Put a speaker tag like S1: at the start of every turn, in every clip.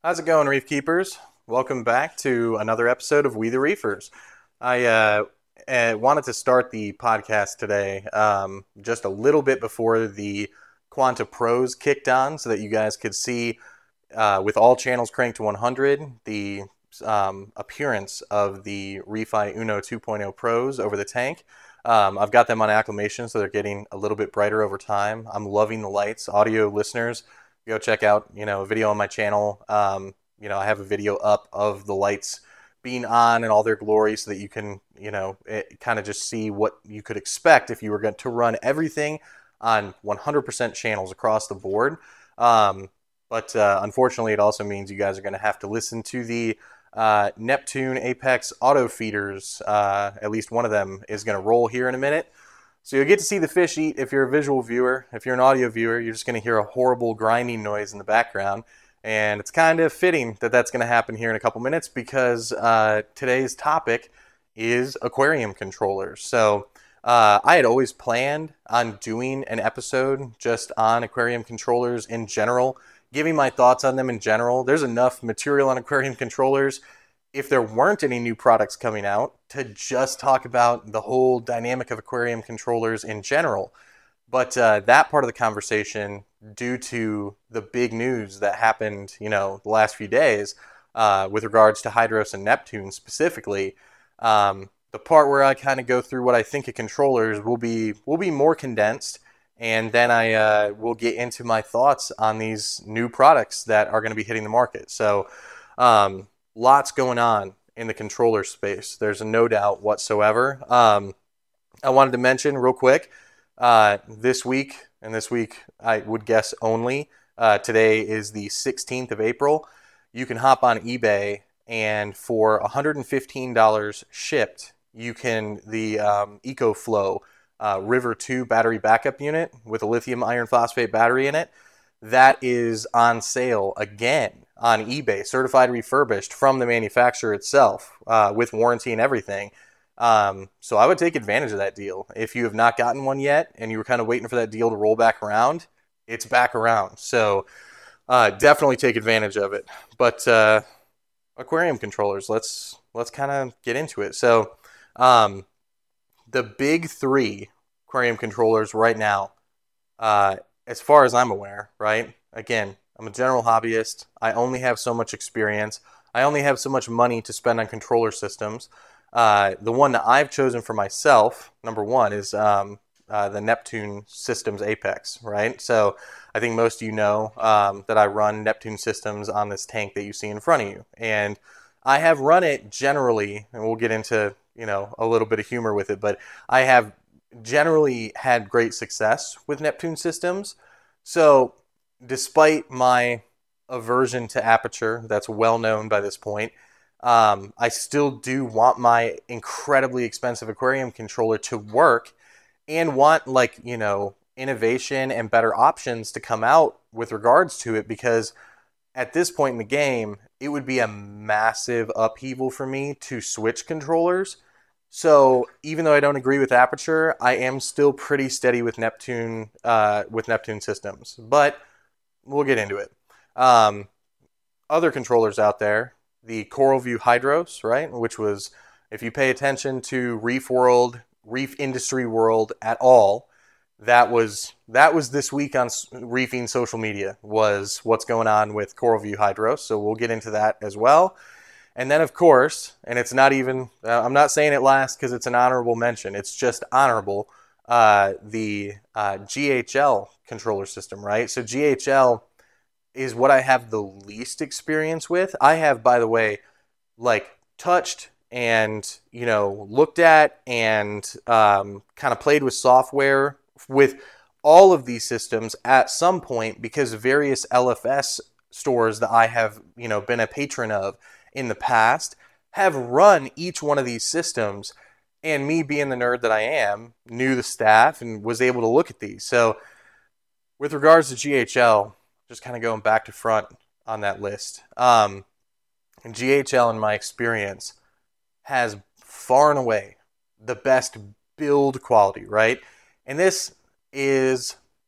S1: How's it going, Reef Keepers? Welcome back to another episode of We the Reefers. I wanted to start the podcast today just a little bit before the Quanta Pros kicked on so that you guys could see, with all channels cranked to 100, the appearance of the Refi Uno 2.0 Pros over the tank. I've got them on acclimation, so they're getting a little bit brighter over time. I'm loving the lights. Audio listeners, go check out, a video on my channel. I have a video up of the lights being on in all their glory so that you can, kind of just see what you could expect if you were going to run everything on 100% channels across the board. But unfortunately, it also means you guys are going to have to listen to the Neptune Apex auto feeders. At least one of them is going to roll here in a minute. So you'll get to see the fish eat if you're a visual viewer. If you're an audio viewer, you're just going to hear a horrible grinding noise in the background. And it's kind of fitting that that's going to happen here in a couple minutes because today's topic is aquarium controllers. So I had always planned on doing an episode just on aquarium controllers in general, giving my thoughts on them in general. There's enough material on aquarium controllers if there weren't any new products coming out to just talk about the whole dynamic of aquarium controllers in general. But that part of the conversation, due to the big news that happened, the last few days with regards to Hydros and Neptune specifically, the part where I kind of go through what I think of controllers will be more condensed, and then I will get into my thoughts on these new products that are going to be hitting the market. So lots going on in the controller space. There's no doubt whatsoever. I wanted to mention real quick, this week I would guess only, today is the 16th of April, you can hop on eBay and for $115 shipped, you can, the EcoFlow River 2 battery backup unit with a lithium iron phosphate battery in it, that is on sale again on eBay, certified refurbished from the manufacturer itself, with warranty and everything. So I would take advantage of that deal. If you have not gotten one yet and you were kind of waiting for that deal to roll back around, it's back around. So definitely take advantage of it. But aquarium controllers, let's kind of get into it. So the big three aquarium controllers right now, as far as I'm aware, right? Again, I'm a general hobbyist. I only have so much experience. I only have so much money to spend on controller systems. The one that I've chosen for myself, number one, is the Neptune Systems Apex, right? So I think most of you know that I run Neptune Systems on this tank that you see in front of you. And I have run it generally, and we'll get into, a little bit of humor with it, but I have generally had great success with Neptune Systems. So despite my aversion to Aperture, that's well known by this point, I still do want my incredibly expensive aquarium controller to work and want, innovation and better options to come out with regards to it, because at this point in the game, it would be a massive upheaval for me to switch controllers. So even though I don't agree with Aperture, I am still pretty steady with Neptune Systems. But we'll get into it. Other controllers out there, the CoralView Hydros, right? Which was, if you pay attention to Reef World, Reef Industry World at all, that was this week on reefing social media, was what's going on with CoralView Hydros. So we'll get into that as well. And then, of course, and it's not even, I'm not saying it last because it's an honorable mention. It's just honorable, the GHL controller system, right? So GHL is what I have the least experience with. I have, by the way, touched and, looked at and kind of played with software with all of these systems at some point, because various LFS stores that I have, been a patron of in the past have run each one of these systems, and me being the nerd that I am, knew the staff and was able to look at these. So with regards to GHL, just kind of going back to front on that list, and GHL, in my experience, has far and away the best build quality, right? And this is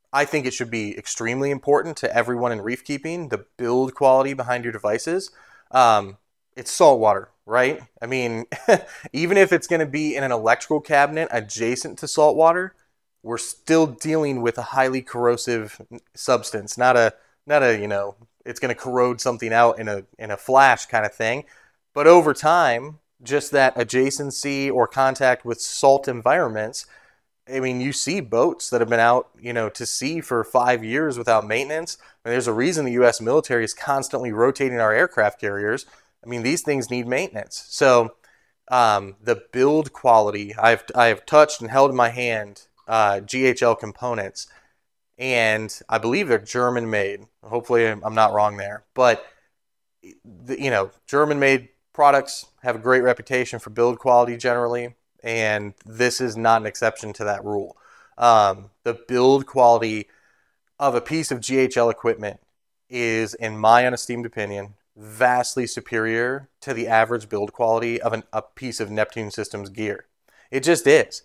S1: I think it should be extremely important to everyone in reef keeping, the build quality behind your devices. Um, it's salt water, right? I mean, even if it's going to be in an electrical cabinet adjacent to salt water, we're still dealing with a highly corrosive substance, not a it's going to corrode something out in a flash kind of thing. But over time, just that adjacency or contact with salt environments, I mean, you see boats that have been out, to sea for 5 years without maintenance. I mean, there's a reason the U.S. military is constantly rotating our aircraft carriers. I mean, these things need maintenance. So the build quality, I have touched and held in my hand GHL components, and I believe they're German made. Hopefully, I'm not wrong there. But German made products have a great reputation for build quality generally, and this is not an exception to that rule. The build quality of a piece of GHL equipment is, in my unesteemed opinion, vastly superior to the average build quality of a piece of Neptune Systems gear. It just is.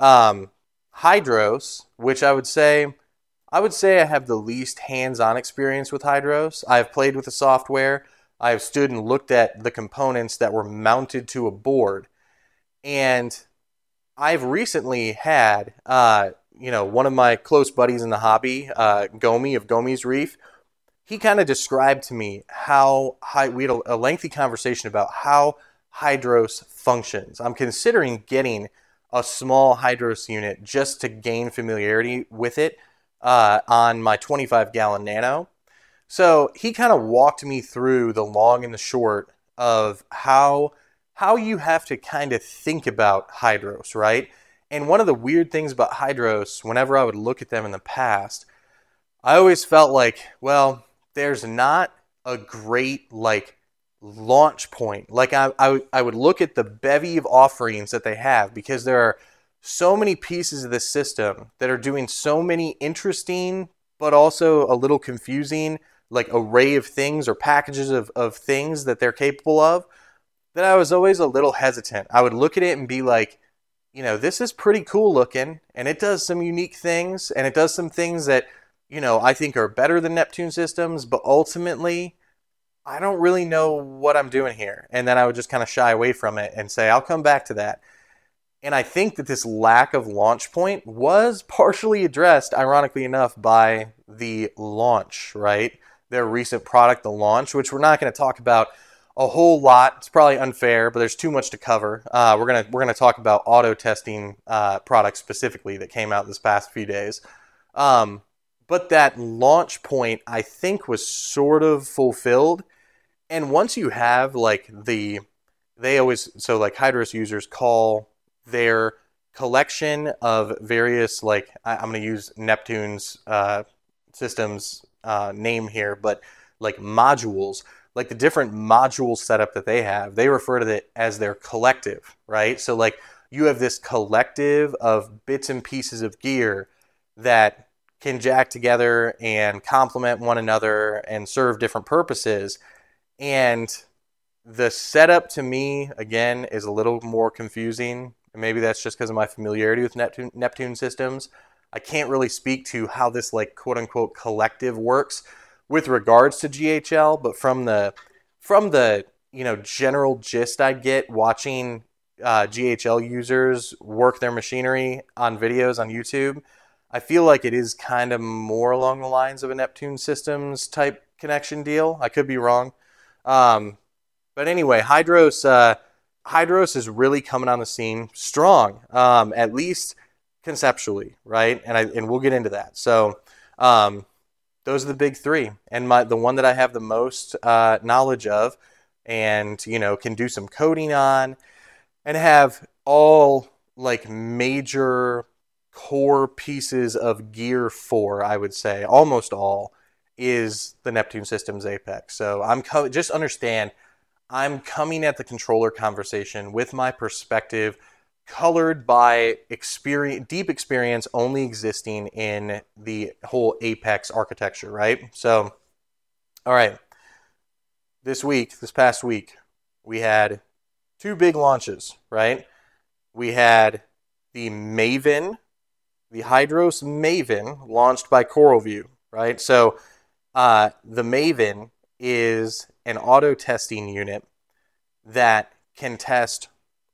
S1: Hydros, which I would say I have the least hands-on experience with Hydros. I've played with the software. I've stood and looked at the components that were mounted to a board. And I've recently had, one of my close buddies in the hobby, Gomi of Gomi's Reef. He kind of described to me we had a lengthy conversation about how Hydros functions. I'm considering getting a small Hydros unit just to gain familiarity with it on my 25-gallon Nano. So he kind of walked me through the long and the short of how you have to kind of think about Hydros, right? And one of the weird things about Hydros, whenever I would look at them in the past, I always felt like, well, there's not a great launch point. Like I would look at the bevy of offerings that they have, because there are so many pieces of this system that are doing so many interesting but also a little confusing array of things or packages of things that they're capable of, that I was always a little hesitant. I would look at it and be like, this is pretty cool looking, and it does some unique things, and it does some things that I think are better than Neptune Systems, but ultimately I don't really know what I'm doing here. And then I would just kind of shy away from it and say, I'll come back to that. And I think that this lack of launch point was partially addressed, ironically enough, by the launch, right? Their recent product, the launch, which we're not going to talk about a whole lot. It's probably unfair, but there's too much to cover. We're gonna talk about auto testing products specifically that came out this past few days. But that launch point, I think, was sort of fulfilled. And once you have Hydros users call their collection of various, I'm going to use Neptune's systems name here, but modules, the different module setup that they have, they refer to it as their collective, right? So you have this collective of bits and pieces of gear that can jack together and complement one another and serve different purposes. And the setup to me, again, is a little more confusing. And maybe that's just because of my familiarity with Neptune Systems. I can't really speak to how this quote unquote collective works with regards to GHL, but from the general gist I get watching GHL users work their machinery on videos on YouTube, I feel like it is kind of more along the lines of a Neptune Systems type connection deal. I could be wrong. But anyway, Hydros is really coming on the scene strong, at least conceptually, right? And we'll get into that. So those are the big three, and the one that I have the most knowledge of, and can do some coding on, and have all major core pieces of gear for, I would say, almost all, is the Neptune Systems Apex. So just understand, I'm coming at the controller conversation with my perspective colored by deep experience only existing in the whole Apex architecture, right? So, all right. This past week, we had two big launches, right? We had the Maven the Hydros Maven launched by CoralView, right? So the Maven is an auto testing unit that can test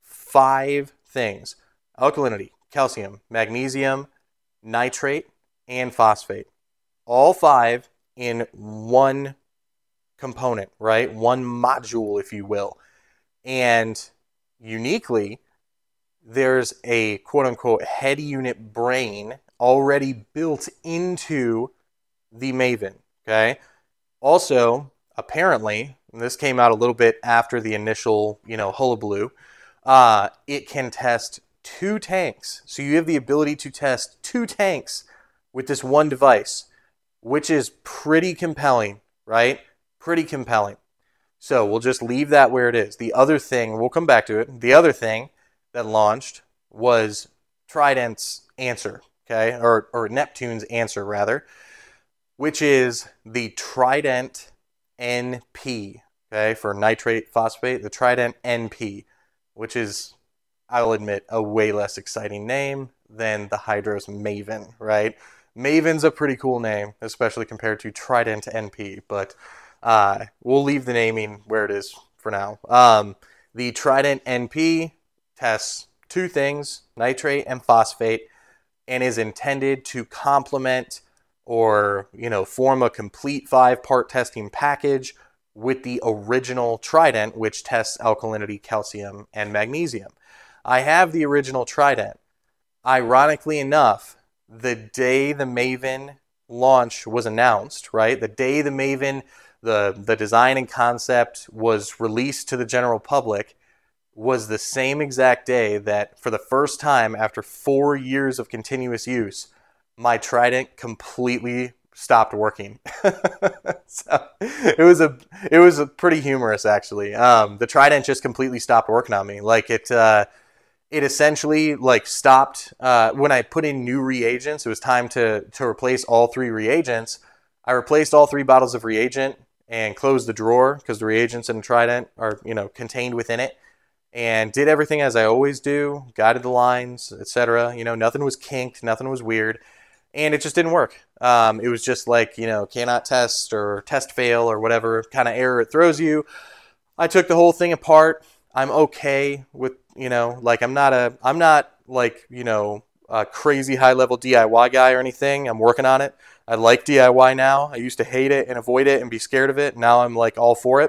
S1: 5 things: alkalinity, calcium, magnesium, nitrate, and phosphate. All 5 in one component, right? One module, if you will. And uniquely, there's a quote unquote head unit brain already built into the Maven. Okay. Also, apparently, and this came out a little bit after the initial, hullabaloo, it can test 2 tanks. So you have the ability to test 2 tanks with this one device, which is pretty compelling, right? Pretty compelling. So we'll just leave that where it is. The other thing, we'll come back to it. The other thing that launched was Trident's answer, okay? Or Neptune's answer, rather, which is the Trident NP, okay? For nitrate phosphate, the Trident NP, which is, I'll admit, a way less exciting name than the Hydros Maven, right? Maven's a pretty cool name, especially compared to Trident NP, but we'll leave the naming where it is for now. The Trident NP tests 2 things, nitrate and phosphate, and is intended to complement or, form a complete 5-part testing package with the original Trident, which tests alkalinity, calcium, and magnesium. I have the original Trident. Ironically enough, the day the Maven launch was announced, right? The day the Maven, the design and concept was released to the general public, was the same exact day that, for the first time after 4 years of continuous use, my Trident completely stopped working. So it was a pretty humorous, actually. The Trident just completely stopped working on me. Like it essentially stopped when I put in new reagents. It was time to replace all 3 reagents. I replaced all 3 bottles of reagent and closed the drawer because the reagents in the Trident are contained within it, and did everything as I always do, guided the lines, etc. Nothing was kinked, nothing was weird, and it just didn't work. It was just cannot test or test fail or whatever kind of error it throws you. I took the whole thing apart. I'm okay with, I'm not a crazy high level DIY guy or anything. I'm working on it. I like DIY now. I used to hate it and avoid it and be scared of it. Now I'm all for it.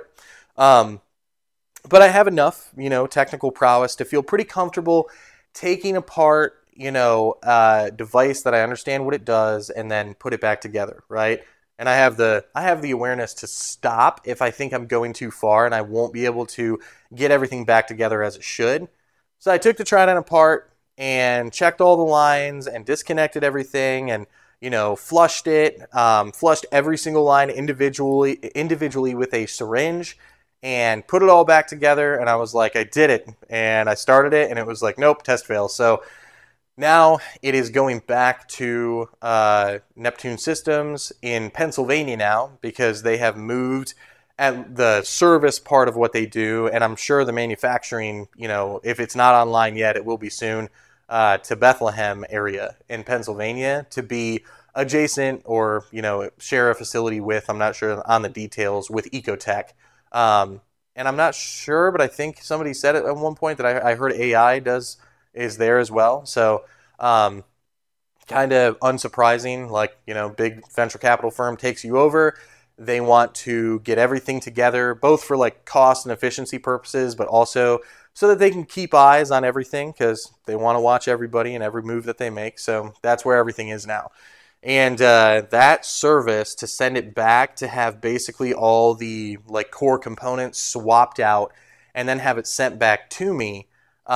S1: But I have enough, technical prowess to feel pretty comfortable taking apart, a device that I understand what it does and then put it back together, right? And I have the awareness to stop if I think I'm going too far and I won't be able to get everything back together as it should. So I took the Trident apart and checked all the lines and disconnected everything and flushed it, flushed every single line individually with a syringe, and put it all back together. And I was like, I did it. And I started it, and it was like, nope, test fail. So now it is going back to Neptune Systems in Pennsylvania now, because they have moved at the service part of what they do. And I'm sure the manufacturing, if it's not online yet, it will be soon, to Bethlehem area in Pennsylvania, to be adjacent or, share a facility with, I'm not sure on the details, with Ecotech. And I'm not sure, but I think somebody said it at one point that I heard AI is there as well. So kind of unsurprising, big venture capital firm takes you over. They want to get everything together, both for cost and efficiency purposes, but also so that they can keep eyes on everything, because they want to watch everybody and every move that they make. So that's where everything is now. And that service, to send it back, to have basically all the core components swapped out and then have it sent back to me,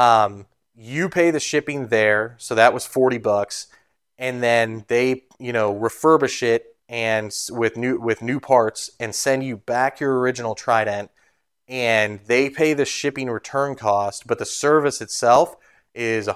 S1: you pay the shipping there. So that was $40, and then they refurbish it and with new parts and send you back your original Trident, and they pay the shipping return cost, but the service itself is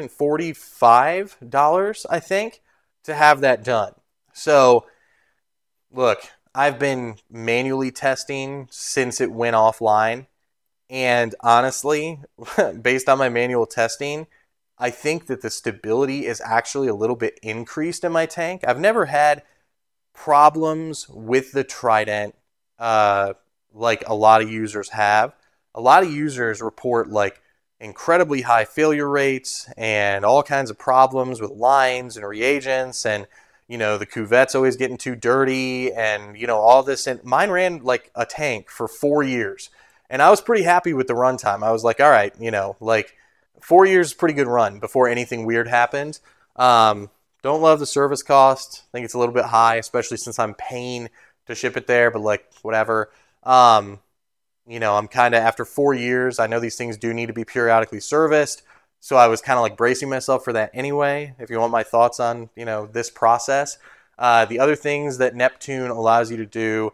S1: $145, I think, to have that done. So, look, I've been manually testing since it went offline, and honestly, based on my manual testing, I think that the stability is actually a little bit increased in my tank. I've never had problems with the Trident like a lot of users have. A lot of users report like incredibly high failure rates and all kinds of problems with lines and reagents, and the cuvette's always getting too dirty, and all this. And mine ran like a tank for 4 years, and I was pretty happy with the runtime. I was like, all right, like 4 years is a pretty good run before anything weird happened. Don't love the service cost. I think it's a little bit high, especially since I'm paying to ship it there, but like whatever. I'm kind of, after 4 years, I know these things do need to be periodically serviced. So I was kind of like bracing myself for that anyway. If you want my thoughts on, this process. The other things that Neptune allows you to do,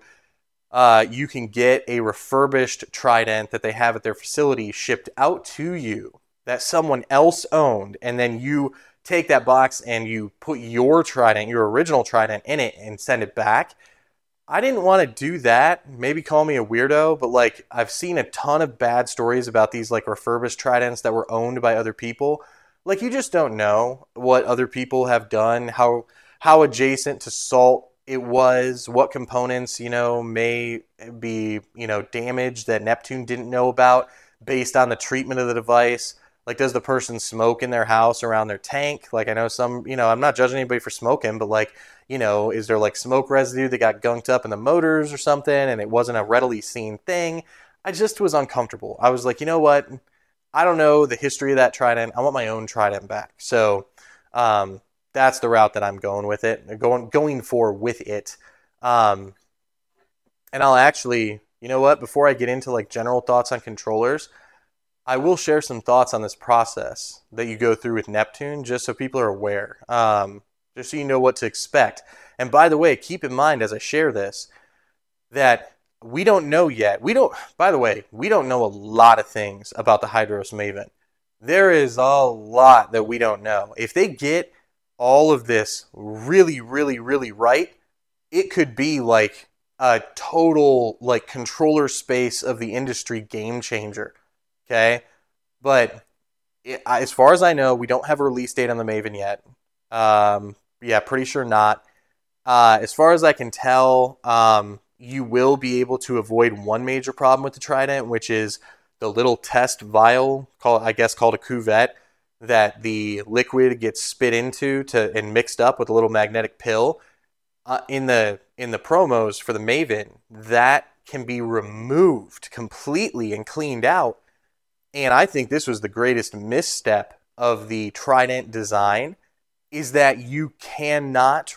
S1: you can get a refurbished Trident that they have at their facility shipped out to you that someone else owned. And then you take that box and you put your Trident, your original Trident, in it and send it back. I didn't want to do that. Maybe call me a weirdo, but like I've seen a ton of bad stories about these like refurbished Tridents that were owned by other people. Like you just don't know what other people have done, how adjacent to salt it was, what components, may be, damaged that Neptune didn't know about based on the treatment of the device. Like, does the person smoke in their house around their tank? Like, I know some, I'm not judging anybody for smoking, but like, is there like smoke residue that got gunked up in the motors or something and it wasn't a readily seen thing? I just was uncomfortable. I was like, you know what? I don't know the history of that Trident. I want my own Trident back. So that's the route that I'm going with it, going for with it. And I'll actually, you know what? Before I get into like general thoughts on controllers, I will share some thoughts on this process that you go through with Neptune, just so people are aware, just so you know what to expect. And by the way, keep in mind as I share this, that we don't know yet. By the way, we don't know a lot of things about the Hydros Maven. There is a lot that we don't know. If they get all of this really, really, really right, it could be like a total like controller space of the industry game changer. Okay, but as far as I know, we don't have a release date on the Maven yet. Yeah, pretty sure not. As far as I can tell, you will be able to avoid one major problem with the Trident, which is the little test vial, called a cuvette, that the liquid gets spit into and mixed up with a little magnetic pill. In the promos for the Maven, that can be removed completely and cleaned out. And I think this was the greatest misstep of the Trident design, is that you cannot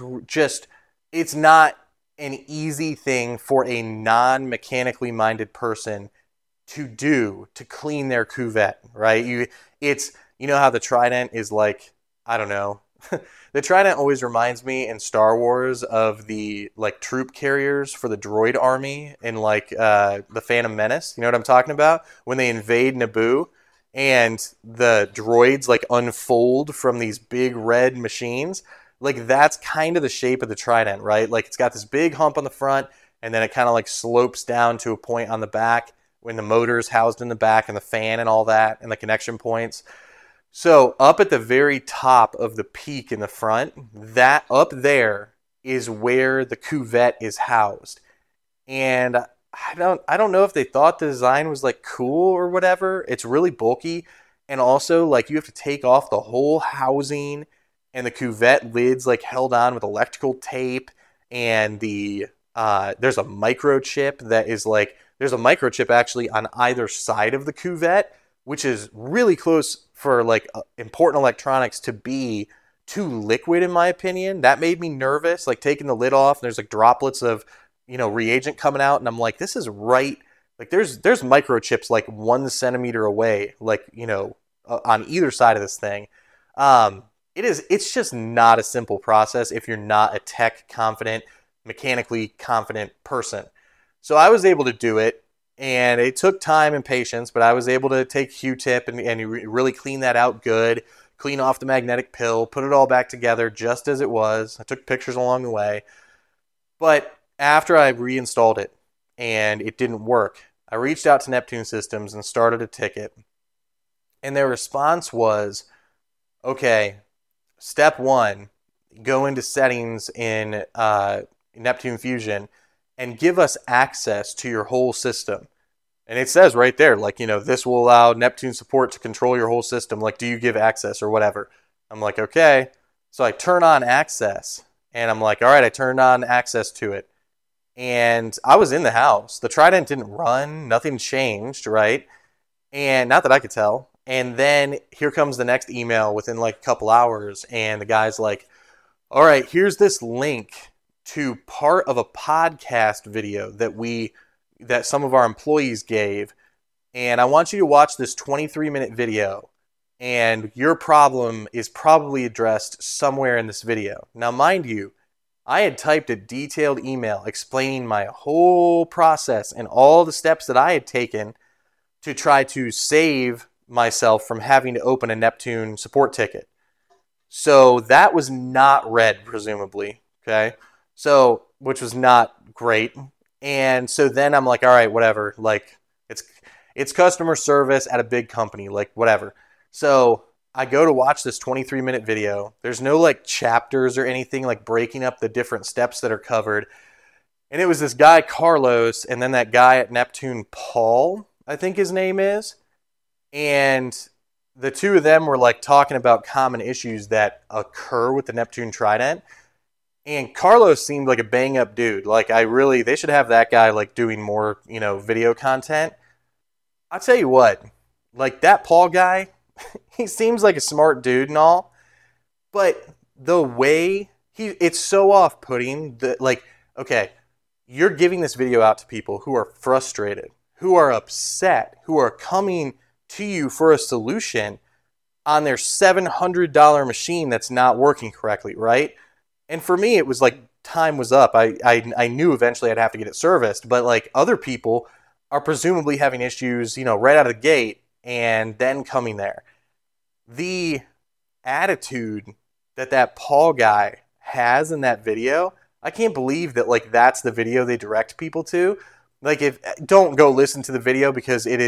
S1: it's not an easy thing for a non-mechanically minded person to do to clean their cuvette, right? You know how the Trident is like, I don't know. The Trident always reminds me in Star Wars of the like troop carriers for the droid army in like the Phantom Menace. You know what I'm talking about? When they invade Naboo and the droids like unfold from these big red machines. Like that's kind of the shape of the Trident, right? Like it's got this big hump on the front and then it kind of like slopes down to a point on the back when the motor's housed in the back and the fan and all that and the connection points. So up at the very top of the peak in the front, that up there is where the cuvette is housed. And I don't know if they thought the design was like cool or whatever. It's really bulky. And also like you have to take off the whole housing, and the cuvette lid's like held on with electrical tape, and there's a microchip that is like, there's a microchip actually on either side of the cuvette, which is really close for like important electronics to be too liquid, in my opinion. That made me nervous, like taking the lid off and there's like droplets of, reagent coming out. And I'm like, this is right. Like there's microchips like 1 centimeter away, like, on either side of this thing. It's just not a simple process if you're not a tech confident, mechanically confident person. So I was able to do it. And it took time and patience, but I was able to take Q-tip and really clean that out good, clean off the magnetic pill, put it all back together just as it was. I took pictures along the way. But after I reinstalled it and it didn't work, I reached out to Neptune Systems and started a ticket. And their response was, okay, step one, go into settings in Neptune Fusion and give us access to your whole system. And it says right there, like, this will allow Neptune support to control your whole system. Like, do you give access or whatever? I'm like, okay. So I turn on access and I'm like, all right, I turned on access to it. And I was in the house. The Trident didn't run. Nothing changed, right? And not that I could tell. And then here comes the next email within like a couple hours. And the guy's like, all right, here's this link to part of a podcast video that some of our employees gave. And I want you to watch this 23-minute video. And your problem is probably addressed somewhere in this video. Now, mind you, I had typed a detailed email explaining my whole process and all the steps that I had taken to try to save myself from having to open a Neptune support ticket. So that was not read, presumably, okay? So, which was not great. And so then I'm like, all right, whatever. Like, it's customer service at a big company, like, whatever. So I go to watch this 23-minute video. There's no, like, chapters or anything, like, breaking up the different steps that are covered. And it was this guy, Carlos, and then that guy at Neptune, Paul, I think his name is. And the two of them were like talking about common issues that occur with the Neptune Trident. And Carlos seemed like a bang up dude. Like, they should have that guy like doing more, video content. I'll tell you what, like that Paul guy, he seems like a smart dude and all, but the way it's so off putting that, like, okay, you're giving this video out to people who are frustrated, who are upset, who are coming to you for a solution on their $700 machine that's not working correctly, right? And for me, it was like time was up. I knew eventually I'd have to get it serviced, but like other people are presumably having issues, right out of the gate and then coming there. The attitude that Paul guy has in that video, I can't believe that like that's the video they direct people to. Like, don't go listen to the video because it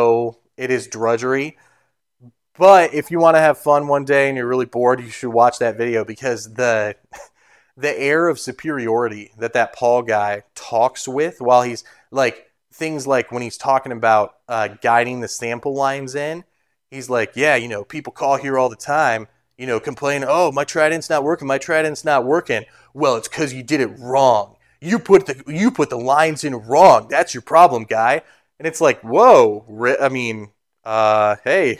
S1: is drudgery. But if you want to have fun one day and you're really bored, you should watch that video because the air of superiority that Paul guy talks with while he's like things like when he's talking about guiding the sample lines in, he's like, yeah, people call here all the time, complain, oh, my Trident's not working. Well, it's because you did it wrong. You put the lines in wrong. That's your problem, guy. And it's like, whoa. I mean, hey,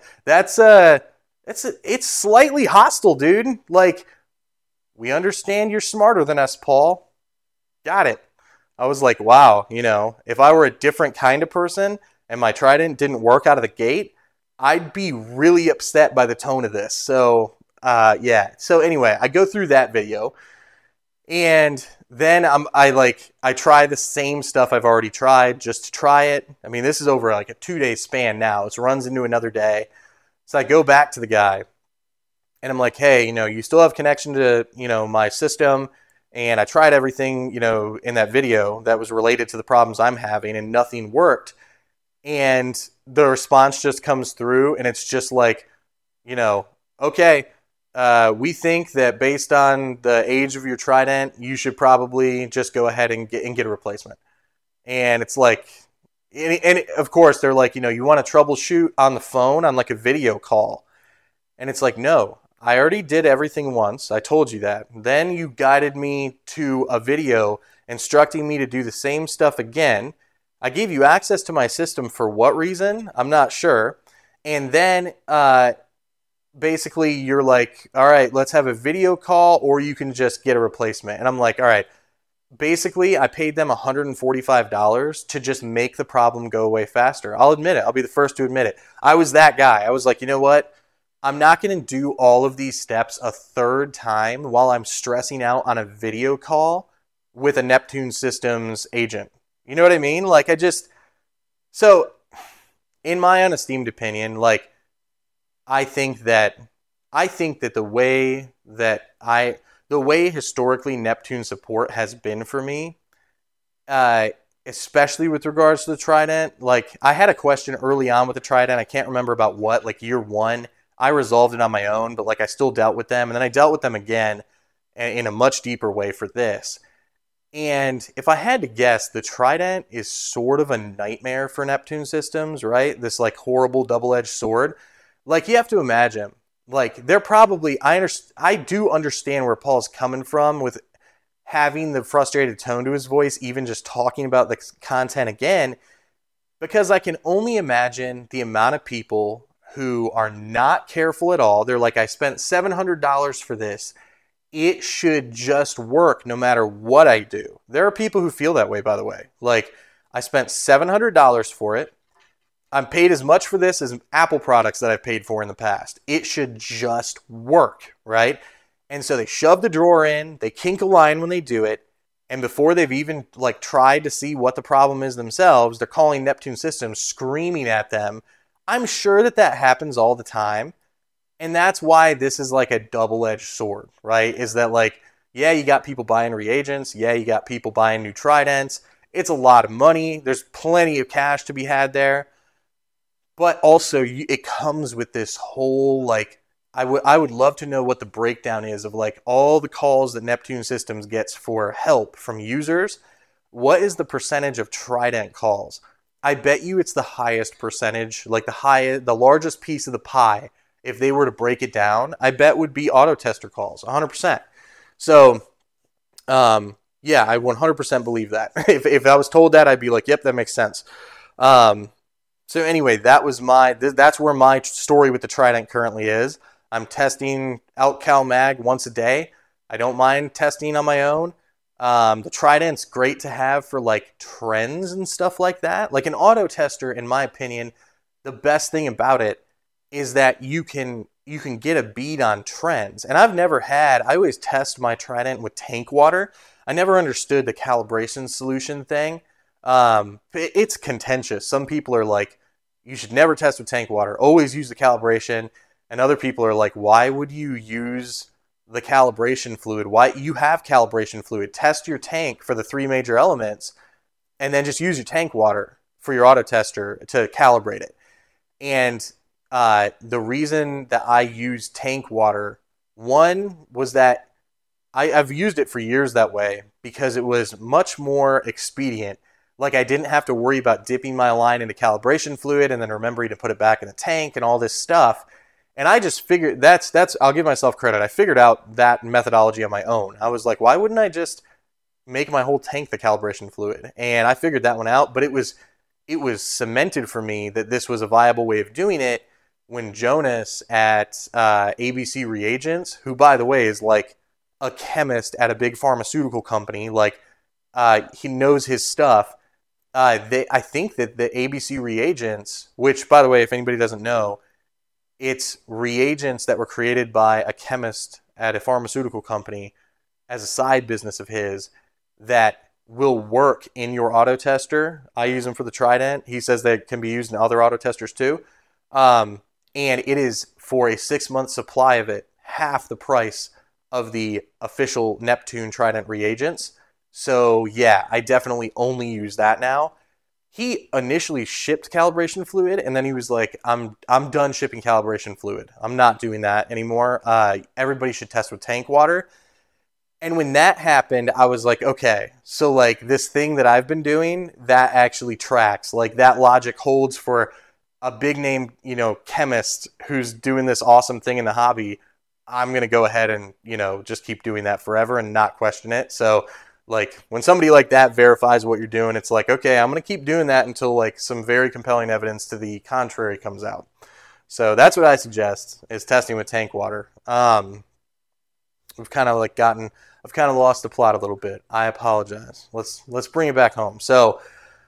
S1: it's slightly hostile, dude. Like, we understand you're smarter than us, Paul. Got it. I was like, wow, if I were a different kind of person and my Trident didn't work out of the gate, I'd be really upset by the tone of this. So, yeah. So anyway, I go through that video. And then I try the same stuff I've already tried just to try it. I mean, this is over like a 2-day span now. It runs into another day. So I go back to the guy and I'm like, hey, you still have connection to, my system. And I tried everything, in that video that was related to the problems I'm having and nothing worked. And the response just comes through and it's just like, okay. We think that based on the age of your Trident, you should probably just go ahead and get a replacement. And it's like, and of course they're like, you want to troubleshoot on the phone on like a video call. And it's like, no, I already did everything once. I told you that. Then you guided me to a video instructing me to do the same stuff again. I gave you access to my system for what reason? I'm not sure. And then, basically you're like, all right, let's have a video call or you can just get a replacement. And I'm like, all right, basically I paid them $145 to just make the problem go away faster. I'll admit it. I'll be the first to admit it. I was that guy. I was like, you know what? I'm not going to do all of these steps a third time while I'm stressing out on a video call with a Neptune Systems agent. You know what I mean? Like so in my unesteemed opinion, like, I think that the way historically Neptune support has been for me, especially with regards to the Trident, like I had a question early on with the Trident. I can't remember about what, like year one. I resolved it on my own, but like I still dealt with them. And then I dealt with them again in a much deeper way for this. And if I had to guess, the Trident is sort of a nightmare for Neptune systems, right? This like horrible double-edged sword. Like you have to imagine, like they're probably, I do understand where Paul's coming from with having the frustrated tone to his voice, even just talking about the content again, because I can only imagine the amount of people who are not careful at all. They're like, I spent $700 for this. It should just work no matter what I do. There are people who feel that way, by the way. Like, I spent $700 for it. I'm paid as much for this as Apple products that I've paid for in the past. It should just work, right? And so they shove the drawer in, they kink a line when they do it, and before they've even like tried to see what the problem is themselves, they're calling Neptune Systems, screaming at them. I'm sure that happens all the time. And that's why this is like a double-edged sword, right? Is that like, yeah, you got people buying reagents. Yeah, you got people buying new Tridents. It's a lot of money. There's plenty of cash to be had there. But also, it comes with this whole, like, I would love to know what the breakdown is of, like, all the calls that Neptune Systems gets for help from users. What is the percentage of Trident calls? I bet you it's the highest percentage, like the largest piece of the pie. If they were to break it down, I bet would be auto tester calls, 100%. So, yeah, I 100% believe that. If I was told that, I'd be like, yep, that makes sense. So anyway, that's where my story with the Trident currently is. I'm testing out CalMag once a day. I don't mind testing on my own. The Trident's great to have for like trends and stuff like that. Like an auto tester, in my opinion, the best thing about it is that you can get a bead on trends. And I always test my Trident with tank water. I never understood the calibration solution thing. It's contentious. Some people are like, you should never test with tank water. Always use the calibration. And other people are like, why would you use the calibration fluid? Why you have calibration fluid? Test your tank for the 3 major elements and then just use your tank water for your auto tester to calibrate it. And the reason that I use tank water, one was that I've used it for years that way because it was much more expedient. Like I didn't have to worry about dipping my line into calibration fluid and then remembering to put it back in the tank and all this stuff. And I just figured that's I'll give myself credit. I figured out that methodology on my own. I was like, why wouldn't I just make my whole tank the calibration fluid? And I figured that one out, but it was cemented for me that this was a viable way of doing it when Jonas at ABC Reagents, who by the way is like a chemist at a big pharmaceutical company, like he knows his stuff. I think that the ABC Reagents, which by the way, if anybody doesn't know, it's reagents that were created by a chemist at a pharmaceutical company as a side business of his that will work in your auto tester. I use them for the Trident. He says they can be used in other auto testers too. And it is for a 6-month supply of it, half the price of the official Neptune Trident reagents. So yeah, I definitely only use that now. He initially shipped calibration fluid, and then he was like, I'm done shipping calibration fluid. I'm not doing that anymore. Everybody should test with tank water. And when that happened, I was like, okay, so like this thing that I've been doing, that actually tracks. Like that logic holds for a big name, chemist who's doing this awesome thing in the hobby. I'm going to go ahead and, just keep doing that forever and not question it. So like when somebody like that verifies what you're doing, it's like, okay, I'm going to keep doing that until like some very compelling evidence to the contrary comes out. So that's what I suggest is testing with tank water. I've kind of lost the plot a little bit. I apologize. Let's bring it back home. So,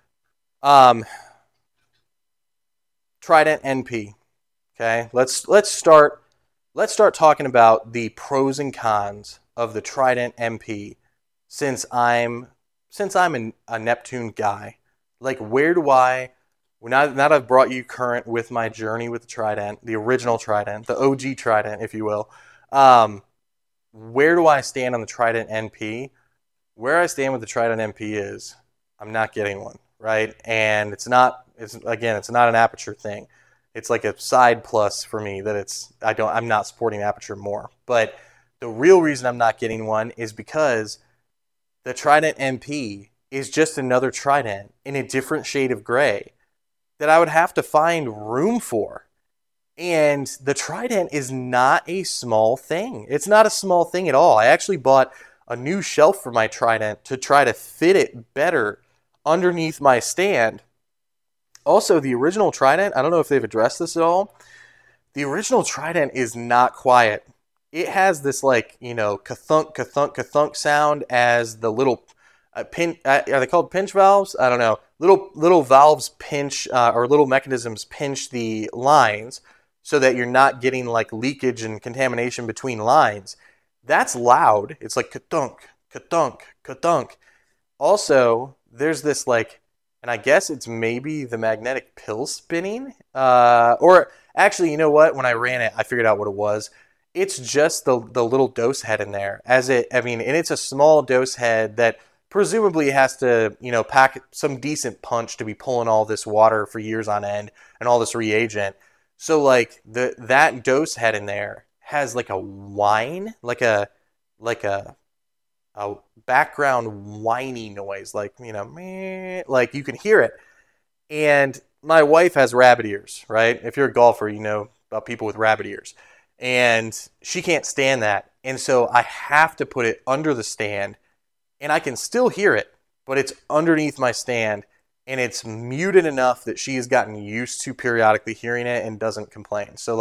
S1: Trident NP. Okay, let's start talking about the pros and cons of the Trident NP. Since I'm a Neptune guy, like where do I? Now that I've brought you current with my journey with the Trident, the original Trident, the OG Trident, if you will. Where do I stand on the Trident NP? Where I stand with the Trident NP is I'm not getting one, right? And it's not an Aperture thing. It's like a side plus for me that I'm not supporting Aputure more. But the real reason I'm not getting one is because the Trident MP is just another Trident in a different shade of gray that I would have to find room for. And the Trident is not a small thing. It's not a small thing at all. I actually bought a new shelf for my Trident to try to fit it better underneath my stand. Also, the original Trident, I don't know if they've addressed this at all. The original Trident is not quiet. It has this ka-thunk, ka-thunk, ka-thunk sound as the little are they called pinch valves? I don't know. Little valves pinch or little mechanisms pinch the lines so that you're not getting like leakage and contamination between lines. That's loud. It's like ka-thunk, ka-thunk, ka-thunk. Also, there's this and I guess it's maybe the magnetic pill spinning. Or actually, you know what? When I ran it, I figured out what it was. It's just the little dose head in there. And it's a small dose head that presumably has to, pack some decent punch to be pulling all this water for years on end and all this reagent. So that dose head in there has like a whine, like a background whiny noise, meh, like you can hear it. And my wife has rabbit ears, right? If you're a golfer, you know about people with rabbit ears. And she can't stand that. And so I have to put it under the stand, and I can still hear it, but it's underneath my stand, and it's muted enough that she has gotten used to periodically hearing it and doesn't complain. So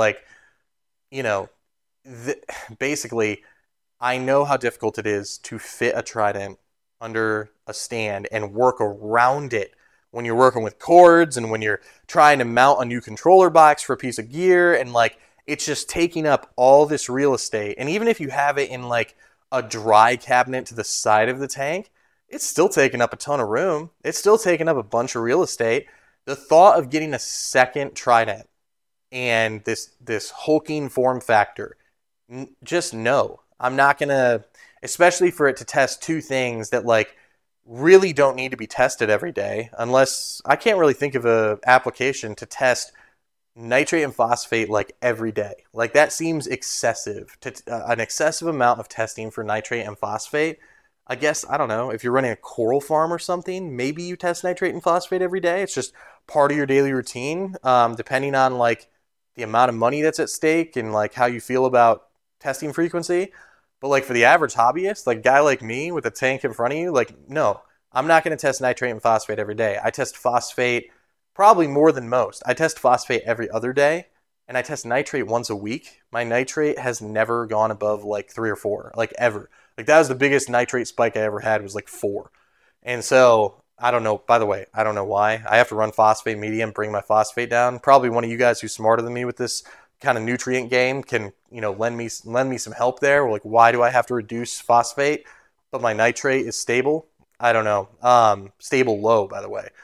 S1: basically, I know how difficult it is to fit a Trident under a stand and work around it when you're working with cords and when you're trying to mount a new controller box for a piece of gear, and it's just taking up all this real estate. And even if you have it in a dry cabinet to the side of the tank, it's still taking up a ton of room. It's still taking up a bunch of real estate. The thought of getting a second Trident and this hulking form factor, just no. I'm not going to, especially for it to test two things that really don't need to be tested every day, unless I can't really think of a application to test nitrate and phosphate every day. That seems excessive, an excessive amount of testing for nitrate and phosphate. I guess, I don't know, if you're running a coral farm or something, maybe you test nitrate and phosphate every day. It's just part of your daily routine, depending on the amount of money that's at stake and how you feel about testing frequency. But for the average hobbyist, guy like me with a tank in front of you, no, I'm not going to test nitrate and phosphate every day. I test phosphate probably more than most. I test phosphate every other day, and I test nitrate once a week. My nitrate has never gone above 3 or 4, ever. That was the biggest nitrate spike I ever had, was 4. And so, I don't know, by the way, I don't know why. I have to run phosphate medium, bring my phosphate down. Probably one of you guys who's smarter than me with this kind of nutrient game can, lend me some help there. Why do I have to reduce phosphate, but my nitrate is stable? I don't know. Stable low, by the way.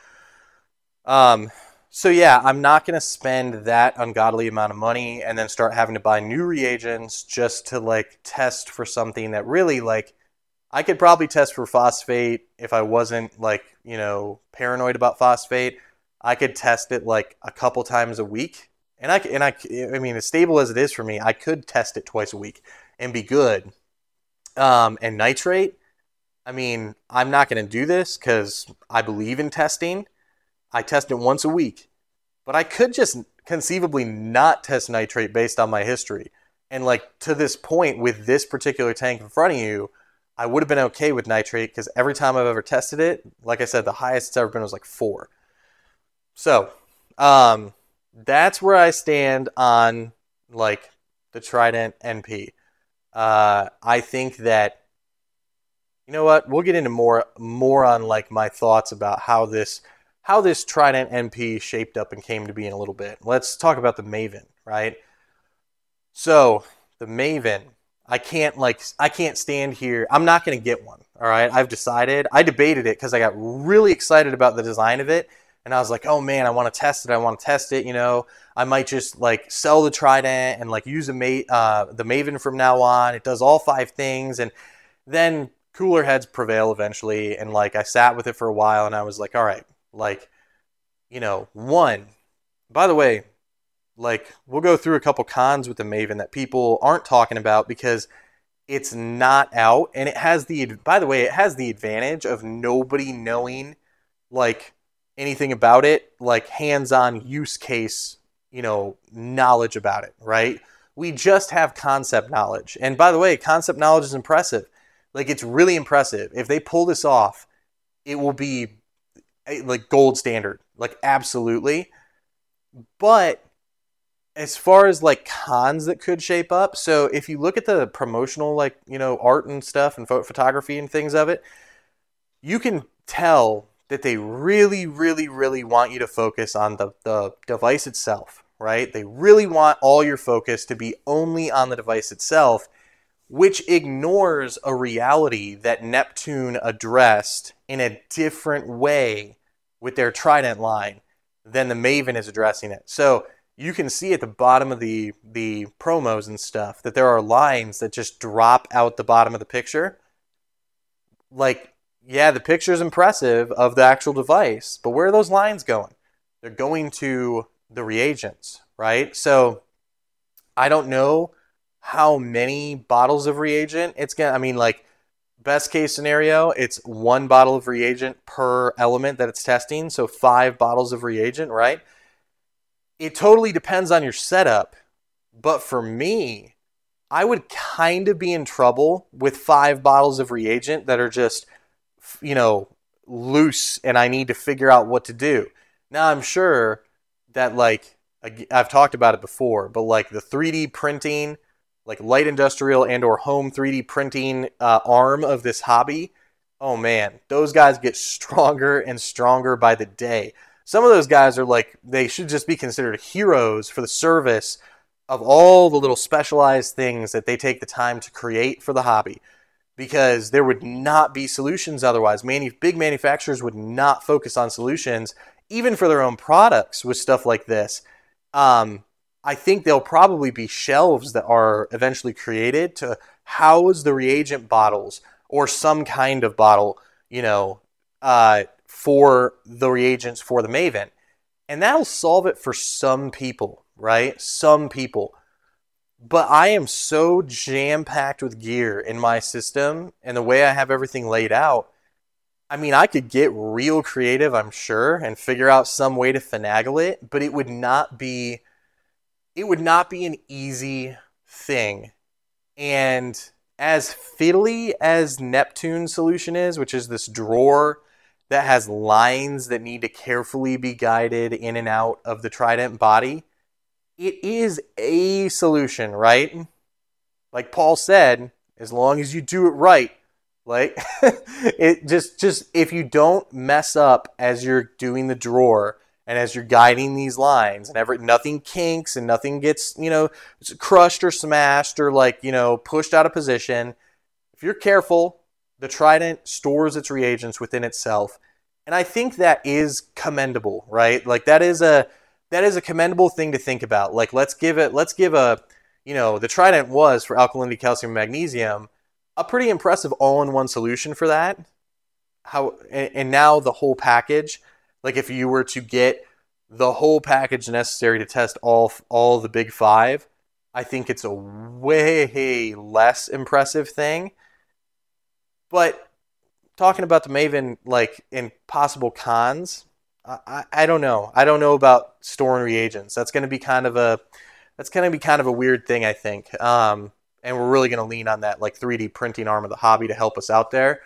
S1: So yeah, I'm not going to spend that ungodly amount of money and then start having to buy new reagents just to test for something that really I could probably test for phosphate if I wasn't paranoid about phosphate. I could test it a couple times a week. And I mean, as stable as it is for me, I could test it twice a week and be good. And nitrate, I mean, I'm not going to do this because I believe in testing. I test it once a week. But I could just conceivably not test nitrate based on my history. And to this point, with this particular tank in front of you, I would have been okay with nitrate because every time I've ever tested it, like I said, the highest it's ever been was 4. So, that's where I stand on the Trident NP. I think that, you know what, we'll get into more on my thoughts about how this Trident NP shaped up and came to be in a little bit. Let's talk about the Maven, right? So the Maven, I can't stand here. I'm not going to get one. All right. I've decided. I debated it because I got really excited about the design of it. And I was like, oh man, I want to test it. I might just sell the Trident and use the Maven from now on. It does all 5 things. And then cooler heads prevail eventually. And I sat with it for a while and I was like, all right, one, by the way, like we'll go through a couple cons with the Maven that people aren't talking about because it's not out, and it has by the way, it has the advantage of nobody knowing like anything about it, like hands-on use case, knowledge about it, right? We just have concept knowledge. And by the way, concept knowledge is impressive. Like it's really impressive. If they pull this off, it will be like gold standard, like absolutely. But as far as like cons that could shape up, so if you look at the promotional like, art and stuff and photography and things of it, you can tell that they really, really, really want you to focus on the device itself, right? They really want all your focus to be only on the device itself, which ignores a reality that Neptune addressed in a different way with their Trident line than the Maven is addressing it. So you can see at the bottom of the promos and stuff that there are lines that just drop out the bottom of the picture. Like, yeah, the picture's impressive of the actual device, but where are those lines going? They're going to the reagents, right? So I don't know how many bottles of reagent it's going to, I mean, like, best case scenario, it's 1 bottle of reagent per element that it's testing, so 5 bottles of reagent, right? It totally depends on your setup, but for me, I would kind of be in trouble with 5 bottles of reagent that are just, loose and I need to figure out what to do. Now, I'm sure that, like, I've talked about it before, but like the 3D printing, like light industrial and or home 3D printing arm of this hobby, oh man, those guys get stronger and stronger by the day. Some of those guys are like, they should just be considered heroes for the service of all the little specialized things that they take the time to create for the hobby, because there would not be solutions otherwise. Big manufacturers would not focus on solutions, even for their own products with stuff like this. I think there'll probably be shelves that are eventually created to house the reagent bottles or some kind of bottle, for the reagents for the Maven. And that'll solve it for some people, right? Some people. But I am so jam-packed with gear in my system and the way I have everything laid out. I mean, I could get real creative, I'm sure, and figure out some way to finagle it, but it would not be an easy thing. And as fiddly as Neptune's solution is, which is this drawer that has lines that need to carefully be guided in and out of the Trident body, it is a solution, right? Like Paul said, as long as you do it right, like it just if you don't mess up as you're doing the drawer and as you're guiding these lines and nothing kinks and nothing gets, crushed or smashed or like, pushed out of position, if you're careful, the Trident stores its reagents within itself. And I think that is commendable, right? Like that is a commendable thing to think about. Like let's give a, the Trident was for alkalinity, calcium, and magnesium, a pretty impressive all-in-one solution for that. And now the whole package, like if you were to get the whole package necessary to test all the big 5, I think it's a way less impressive thing. But talking about the Maven, like in possible cons, I don't know. I don't know about storing reagents. That's going to be kind of a weird thing, I think. And we're really going to lean on that like 3D printing arm of the hobby to help us out there.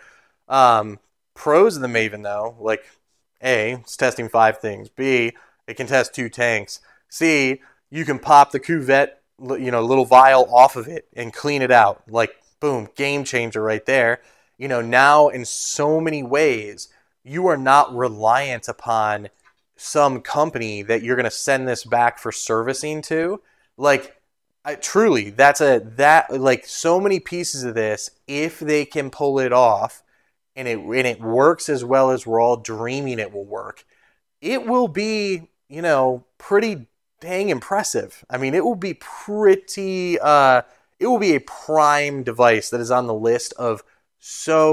S1: Pros of the Maven though, like A, it's testing 5 things. B, it can test 2 tanks. C, you can pop the cuvette, little vial off of it and clean it out. Like boom, game changer right there. Now in so many ways, you are not reliant upon some company that you're going to send this back for servicing to. Like, truly, like so many pieces of this, if they can pull it off and it works as well as we're all dreaming it will work, it will be, pretty dang impressive. I mean, it will be it will be a prime device that is on the list of so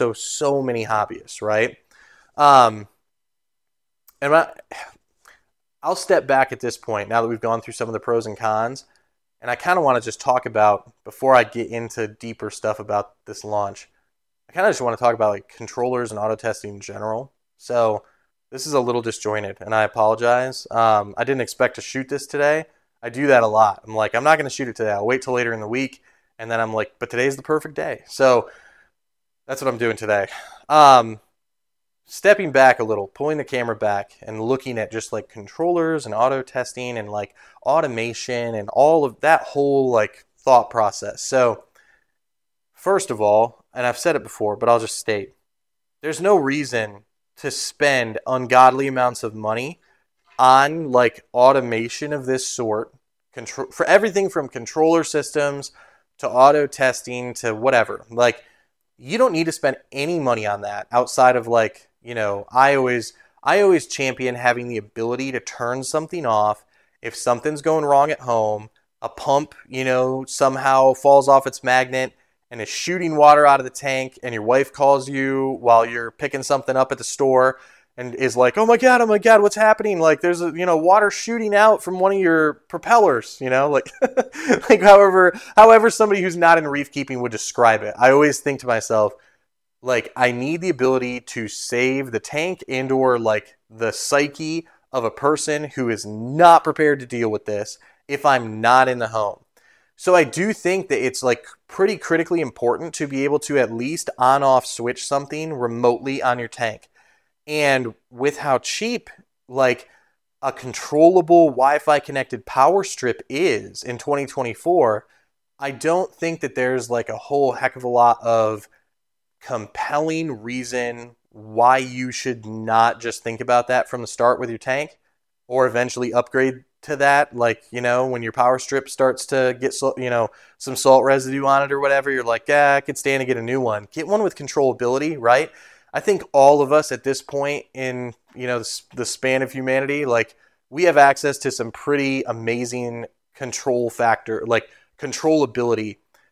S1: many hobbyists, right? And I'll step back at this point now that we've gone through some of the pros and cons. And I kind of want to just talk about, before I get into deeper stuff about this launch, I kind of just want to talk about like controllers and auto testing in general. So this is a little disjointed, and I apologize. I didn't expect to shoot this today. I do that a lot. I'm like, I'm not going to shoot it today. I'll wait till later in the week. And then I'm like, but today's the perfect day. So that's what I'm doing today. Stepping back a little, pulling the camera back and looking at just like controllers and auto testing and like automation and all of that whole like thought process. So first of all, and I've said it before, but I'll just state, there's no reason to spend ungodly amounts of money on like automation of this sort, control for everything from controller systems to auto testing to whatever. Like, you don't need to spend any money on that outside of like, I always champion having the ability to turn something off if something's going wrong at home. A pump, somehow falls off its magnet and is shooting water out of the tank, and your wife calls you while you're picking something up at the store and is like, oh my God, what's happening? Like, there's water shooting out from one of your propellers, like, like however somebody who's not in reef keeping would describe it. I always think to myself, like, I need the ability to save the tank and or like the psyche of a person who is not prepared to deal with this if I'm not in the home. So I do think that it's like pretty critically important to be able to at least on-off switch something remotely on your tank. And with how cheap like a controllable Wi-Fi connected power strip is in 2024, I don't think that there's like a whole heck of a lot of compelling reason why you should not just think about that from the start with your tank, or eventually upgrade to that. Like, when your power strip starts to get, some salt residue on it or whatever, you're like, yeah, I could stand to get a new one. Get one with controllability, right? I think all of us at this point in, the span of humanity, like, we have access to some pretty amazing control factor, like controllability.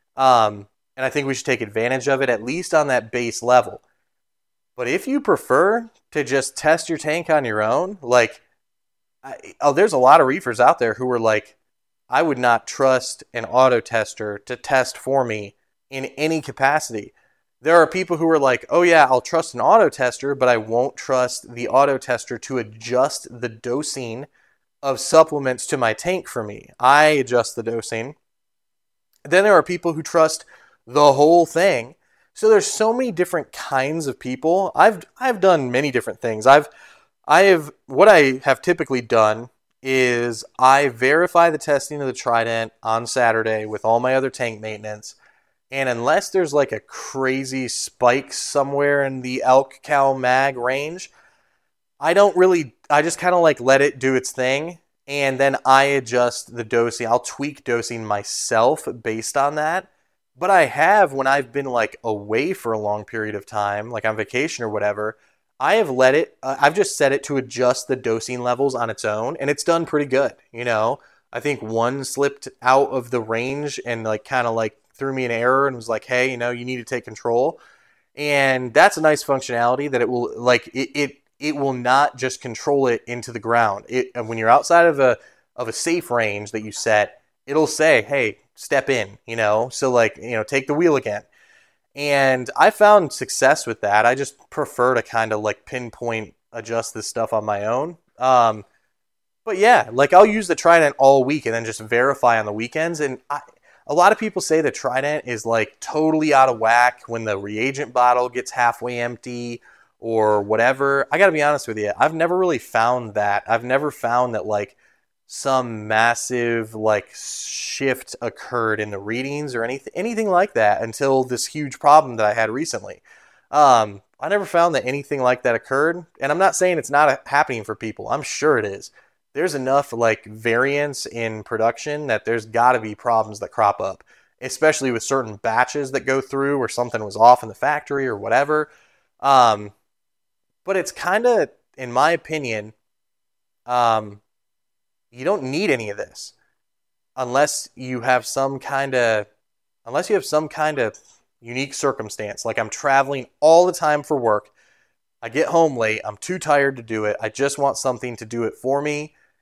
S1: And I think we should take advantage of it, at least on that base level. But if you prefer to just test your tank on your own, like, there's a lot of reefers out there who are like, I would not trust an auto tester to test for me in any capacity. There are people who are like, oh yeah, I'll trust an auto tester, but I won't trust the auto tester to adjust the dosing of supplements to my tank for me. I adjust the dosing. Then there are people who trust the whole thing. So there's so many different kinds of people. I've done many different things. What I have typically done is I verify the testing of the Trident on Saturday with all my other tank maintenance. And unless there's like a crazy spike somewhere in the elk cow mag range, I just kind of like let it do its thing. And then I adjust the dosing. I'll tweak dosing myself based on that. But I have, when I've been like away for a long period of time, like on vacation or whatever, I have I've just set it to adjust the dosing levels on its own, and it's done pretty good. I think one slipped out of the range and like kind of like threw me an error and was like, hey, you need to take control. And that's a nice functionality that it will like, it will not just control it into the ground. When you're outside of a safe range that you set, it'll say, hey, step in, so like, take the wheel again. And I found success with that. I just prefer to kind of like pinpoint adjust this stuff on my own. But yeah, like I'll use the Trident all week and then just verify on the weekends. And a lot of people say the Trident is like totally out of whack when the reagent bottle gets halfway empty or whatever. I got to be honest with you. I've never really found that. I've never found that like some massive like shift occurred in the readings or anything like that until this huge problem that I had recently. I never found that anything like that occurred, and I'm not saying it's not happening for people. I'm sure it is. There's enough like variance in production that there's got to be problems that crop up, especially with certain batches that go through or something was off in the factory or whatever. But it's kind of, in my opinion, you don't need any of this unless you have some kind of unique circumstance. Like I'm traveling all the time for work. I get home late. I'm too tired to do it. I just want something to do it for me.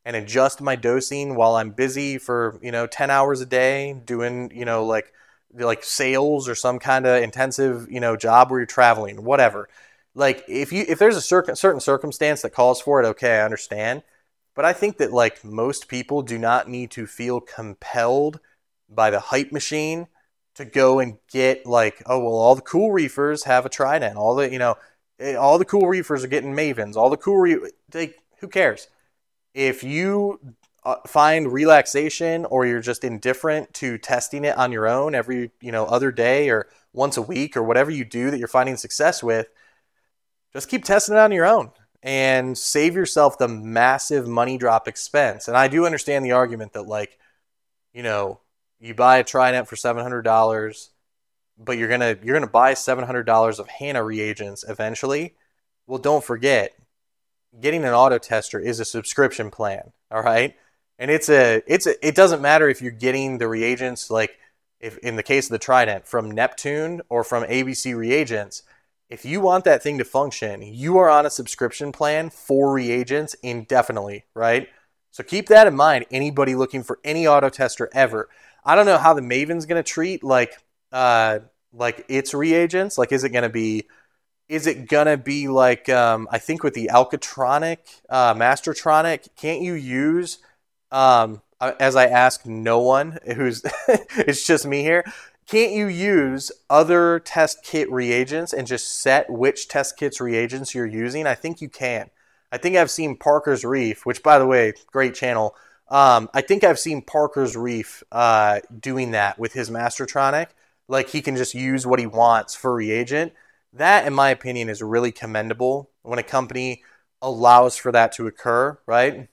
S1: and adjust my dosing while I'm busy for, 10 hours a day doing, like sales or some kind of intensive, job where you're traveling, whatever. Like if there's a certain circumstance that calls for it, okay, I understand. But I think that like most people do not need to feel compelled by the hype machine to go and get like, oh well, all the cool reefers have a Trident. All the cool reefers are getting Mavens. All the who cares? If you find relaxation, or you're just indifferent to testing it on your own every other day or once a week or whatever you do that you're finding success with, just keep testing it on your own and save yourself the massive money drop expense. And I do understand the argument that like, you buy a Trident for $700, but you're gonna buy $700 of Hanna reagents eventually. Well, don't forget, getting an auto tester is a subscription plan. All right. And it doesn't matter if you're getting the reagents, like if in the case of the Trident, from Neptune or from ABC Reagents. If you want that thing to function, you are on a subscription plan for reagents indefinitely, right? So keep that in mind. Anybody looking for any auto tester ever. I don't know how the Maven's going to treat like its reagents. Like, is it going to be like, I think with the Alcatronic, Mastertronic, can't you use, as I ask no one who's, it's just me here, can't you use other test kit reagents and just set which test kit's reagents you're using? I think you can. I think I've seen Parker's Reef, which by the way, great channel. I think I've seen Parker's Reef doing that with his Mastertronic. Like he can just use what he wants for reagent. That, in my opinion, is really commendable when a company allows for that to occur, right?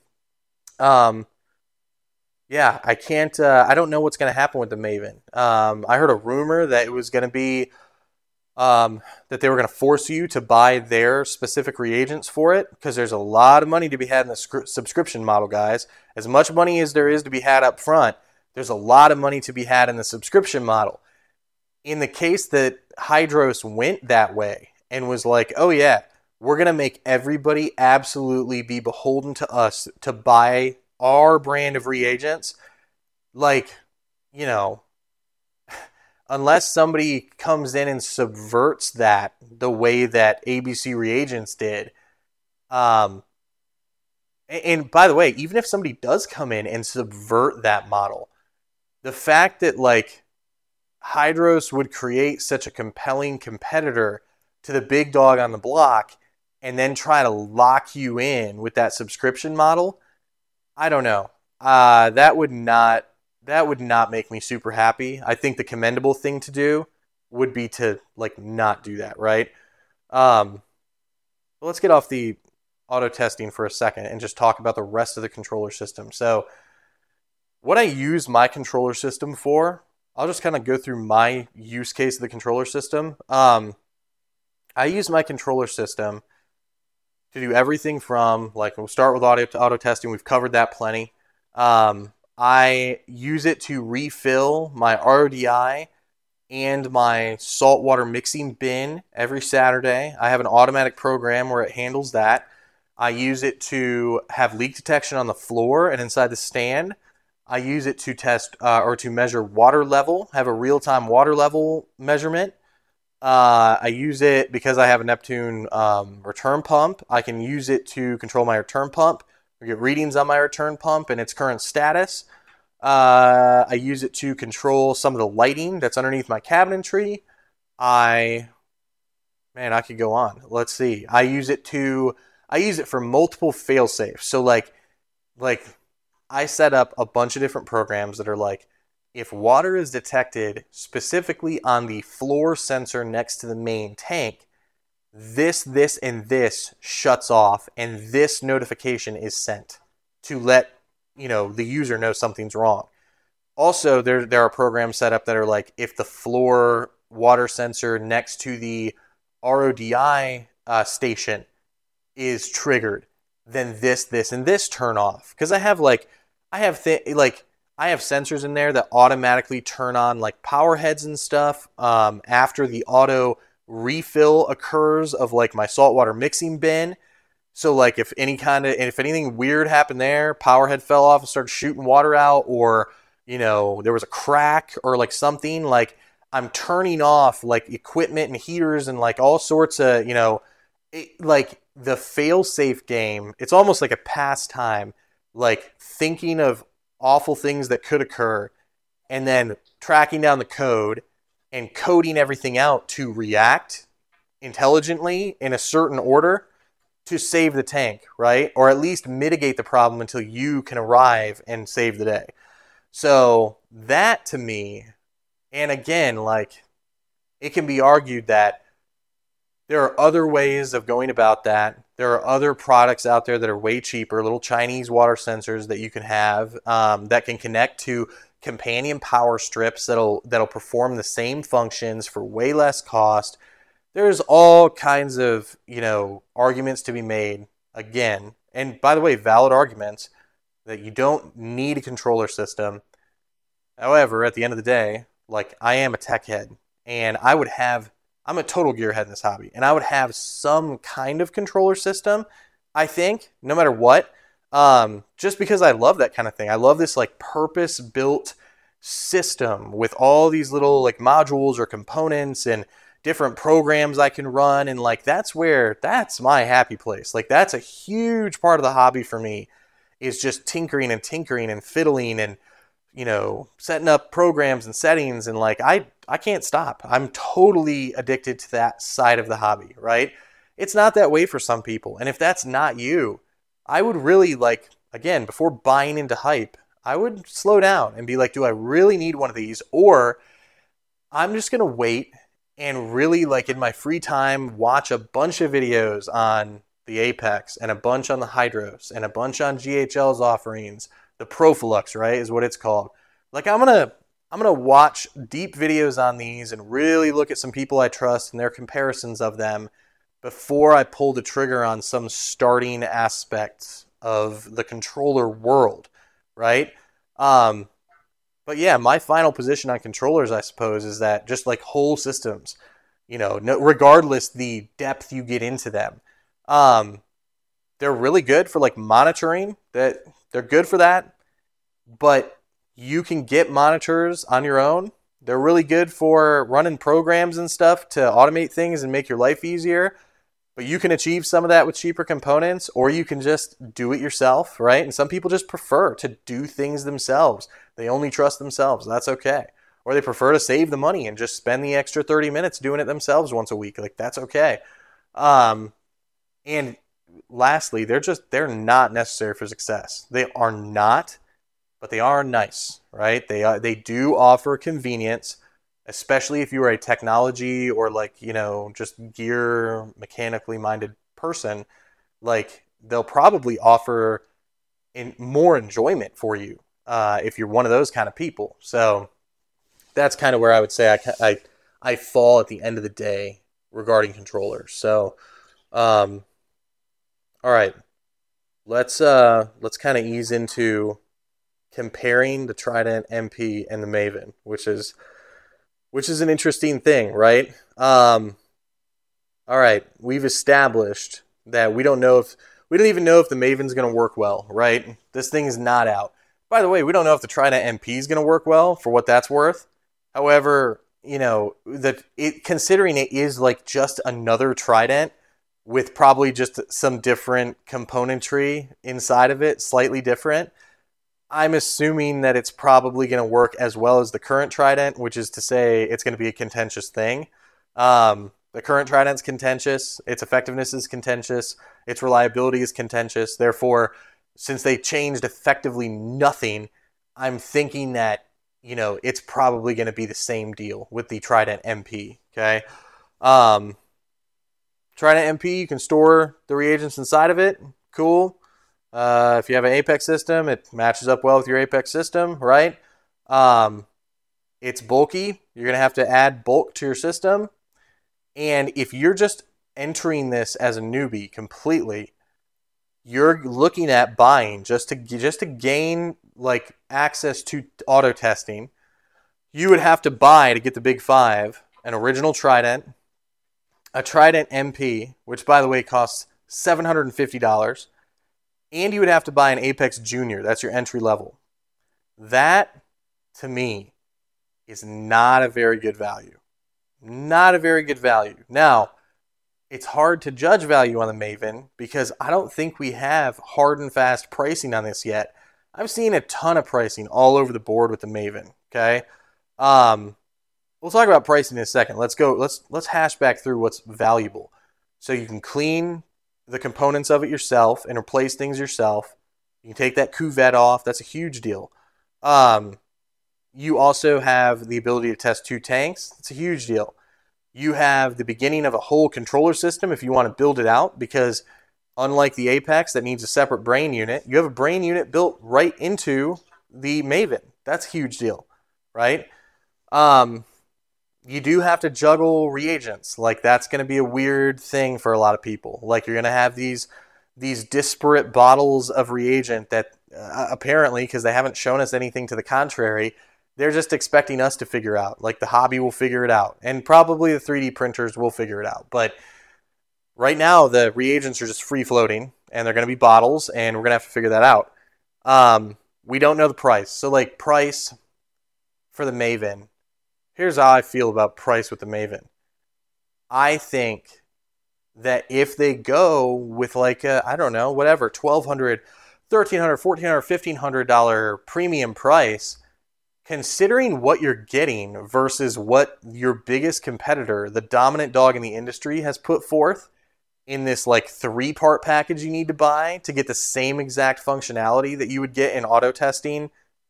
S1: Yeah, I don't know what's going to happen with the Maven. I heard a rumor that it was going to be, that they were going to force you to buy their specific reagents for it, because there's a lot of money to be had in the subscription model, guys. As much money as there is to be had up front, there's a lot of money to be had in the subscription model. In the case that Hydros went that way and was like, oh yeah, we're going to make everybody absolutely be beholden to us to buy our brand of reagents, like, unless somebody comes in and subverts that the way that ABC Reagents did. And by the way, even if somebody does come in and subvert that model, the fact that like Hydros would create such a compelling competitor to the big dog on the block and then try to lock you in with that subscription model, I don't know. That would not make me super happy. I think the commendable thing to do would be to like not do that, right? Let's get off the auto testing for a second and just talk about the rest of the controller system. So what I use my controller system for, I'll just kind of go through my use case of the controller system. I use my controller system to do everything from, like, we'll start with auto testing. We've covered that plenty. I use it to refill my RODI and my saltwater mixing bin every Saturday. I have an automatic program where it handles that. I use it to have leak detection on the floor and inside the stand. I use it to test or to measure water level, have a real-time water level measurement. I use it because I have a Neptune return pump. I can use it to control my return pump, or get readings on my return pump and its current status. I use it to control some of the lighting that's underneath my cabinetry. I could go on. Let's see. I use it for multiple fail-safes. So like I set up a bunch of different programs that are like, if water is detected specifically on the floor sensor next to the main tank, this, and this shuts off, and this notification is sent to let the user know something's wrong. Also, there are programs set up that are like, if the floor water sensor next to the RODI station is triggered, then this, and this turn off. Because I have sensors in there that automatically turn on like power heads and stuff after the auto refill occurs of like my saltwater mixing bin. So like if anything weird happened there, power head fell off and started shooting water out, or there was a crack or like something, like I'm turning off like equipment and heaters and like all sorts of like the fail-safe game. It's almost like a pastime, like thinking of awful things that could occur and then tracking down the code and coding everything out to react intelligently in a certain order to save the tank, right? Or at least mitigate the problem until you can arrive and save the day. So that to me, and again, like it can be argued that there are other ways of going about that. There are other products out there that are way cheaper, little Chinese water sensors that you can have that can connect to companion power strips that'll perform the same functions for way less cost. There's all kinds of, arguments to be made, again, and by the way, valid arguments, that you don't need a controller system. However, at the end of the day, like I am a tech head, and I'm a total gearhead in this hobby, and I would have some kind of controller system, I think, no matter what, just because I love that kind of thing. I love this like purpose-built system with all these little like modules or components and different programs I can run, and like that's my happy place. Like that's a huge part of the hobby for me, is just tinkering and fiddling and setting up programs and settings, and like I can't stop. I'm totally addicted to that side of the hobby, right? It's not that way for some people. And if that's not you, I would really like, again, before buying into hype, I would slow down and be like, do I really need one of these? Or I'm just going to wait and really like in my free time, watch a bunch of videos on the Apex and a bunch on the Hydros and a bunch on GHL's offerings. The Profilux, right, is what it's called. Like I'm gonna watch deep videos on these and really look at some people I trust and their comparisons of them before I pull the trigger on some starting aspects of the controller world, right? But yeah, my final position on controllers, I suppose, is that just like whole systems, regardless the depth you get into them, they're really good for like monitoring. That they're good for that, but you can get monitors on your own. They're really good for running programs and stuff to automate things and make your life easier. But you can achieve some of that with cheaper components, or you can just do it yourself, right? And some people just prefer to do things themselves. They only trust themselves. That's okay. Or they prefer to save the money and just spend the extra 30 minutes doing it themselves once a week. Like that's okay. And lastly, they're not necessary for success. They are not, but they are nice, right? They do offer convenience, especially if you are a technology or like, just gear mechanically minded person. Like they'll probably offer more enjoyment for you if you're one of those kind of people. So that's kind of where I would say I fall at the end of the day regarding controllers. So, all right, let's kind of ease into comparing the Trident MP and the Maven, which is an interesting thing, right? All right, we've established that we don't even know if the Maven's going to work well, right? This thing is not out. By the way, we don't know if the Trident MP is going to work well, for what that's worth. However, considering it is like just another Trident with probably just some different componentry inside of it, slightly different, I'm assuming that it's probably going to work as well as the current Trident, which is to say it's going to be a contentious thing. The current Trident's contentious, its effectiveness is contentious, its reliability is contentious. Therefore, since they changed effectively nothing, I'm thinking that, it's probably going to be the same deal with the Trident MP, okay? Trident MP, you can store the reagents inside of it. Cool. If you have an Apex system, it matches up well with your Apex system, right? It's bulky. You're going to have to add bulk to your system. And if you're just entering this as a newbie completely, you're looking at buying just to gain like access to auto testing. You would have to buy, to get the Big Five, an original Trident, a Trident MP, which by the way costs $750. And you would have to buy an Apex Junior. That's your entry level. That, to me, is not a very good value. Not a very good value. Now, it's hard to judge value on the Maven because I don't think we have hard and fast pricing on this yet. I've seen a ton of pricing all over the board with the Maven. Okay, we'll talk about pricing in a second. Let's hash back through what's valuable. So you can clean the components of it yourself and replace things yourself. You can take that cuvette off. That's a huge deal. You also have the ability to test 2 tanks. It's a huge deal. You have the beginning of a whole controller system if you want to build it out, because unlike the Apex that needs a separate brain unit, you have a brain unit built right into the Maven. That's a huge deal, right? You do have to juggle reagents. Like, that's going to be a weird thing for a lot of people. Like, you're going to have these disparate bottles of reagent that apparently, because they haven't shown us anything to the contrary, they're just expecting us to figure out. Like, the hobby will figure it out. And probably the 3D printers will figure it out. But right now, the reagents are just free-floating, and they're going to be bottles, and we're going to have to figure that out. We don't know the price. So, like, price for the Maven. Here's how I feel about price with the Maven. I think that if they go with, like, I don't know, whatever, $1,200, $1,300, $1,400, $1,500 premium price, considering what you're getting versus what your biggest competitor, the dominant dog in the industry, has put forth in this like 3-part package you need to buy to get the same exact functionality that you would get in auto testing,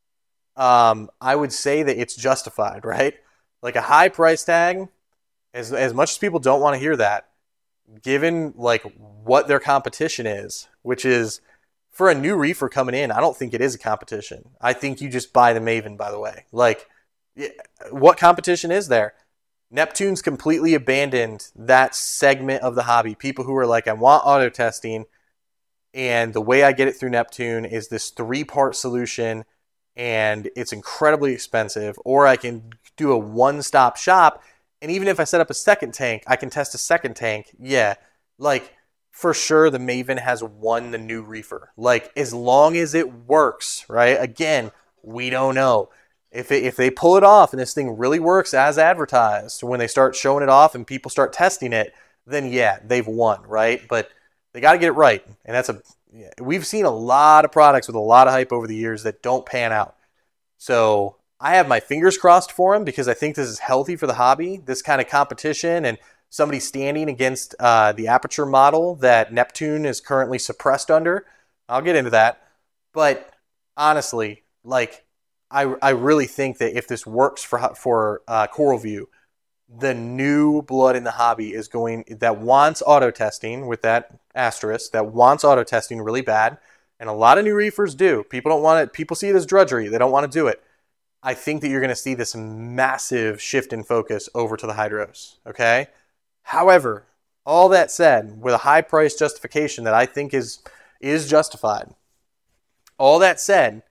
S1: I would say that it's justified, right? Like, a high price tag, as much as people don't want to hear that, given like what their competition is, which is, for a new reefer coming in, I don't think it is a competition. I think you just buy the Maven, by the way. Like, what competition is there? Neptune's completely abandoned that segment of the hobby. People who are like, I want auto testing, and the way I get it through Neptune is this 3-part solution, and it's incredibly expensive. Or I can do a one-stop shop, and even if I set up a second tank, I can test a second tank. Yeah, like, for sure, the Maven has won the new reefer. Like, as long as it works, right? Again, we don't know. If they pull it off and this thing really works as advertised, when they start showing it off and people start testing it, then yeah, they've won, right? But they got to get it right. And we've seen a lot of products with a lot of hype over the years that don't pan out. So I have my fingers crossed for them because I think this is healthy for the hobby, this kind of competition, and somebody standing against the Aperture model that Neptune is currently suppressed under. I'll get into that. But honestly, like, I really think that if this works for CoralView, the new blood in the hobby that wants auto testing, with that asterisk, that wants auto testing really bad, and a lot of new reefers do. People don't want it. People see it as drudgery. They don't want to do it. I think that you're going to see this massive shift in focus over to the Hydros. Okay. However, all that said, with a high price justification that I think is justified, all that said,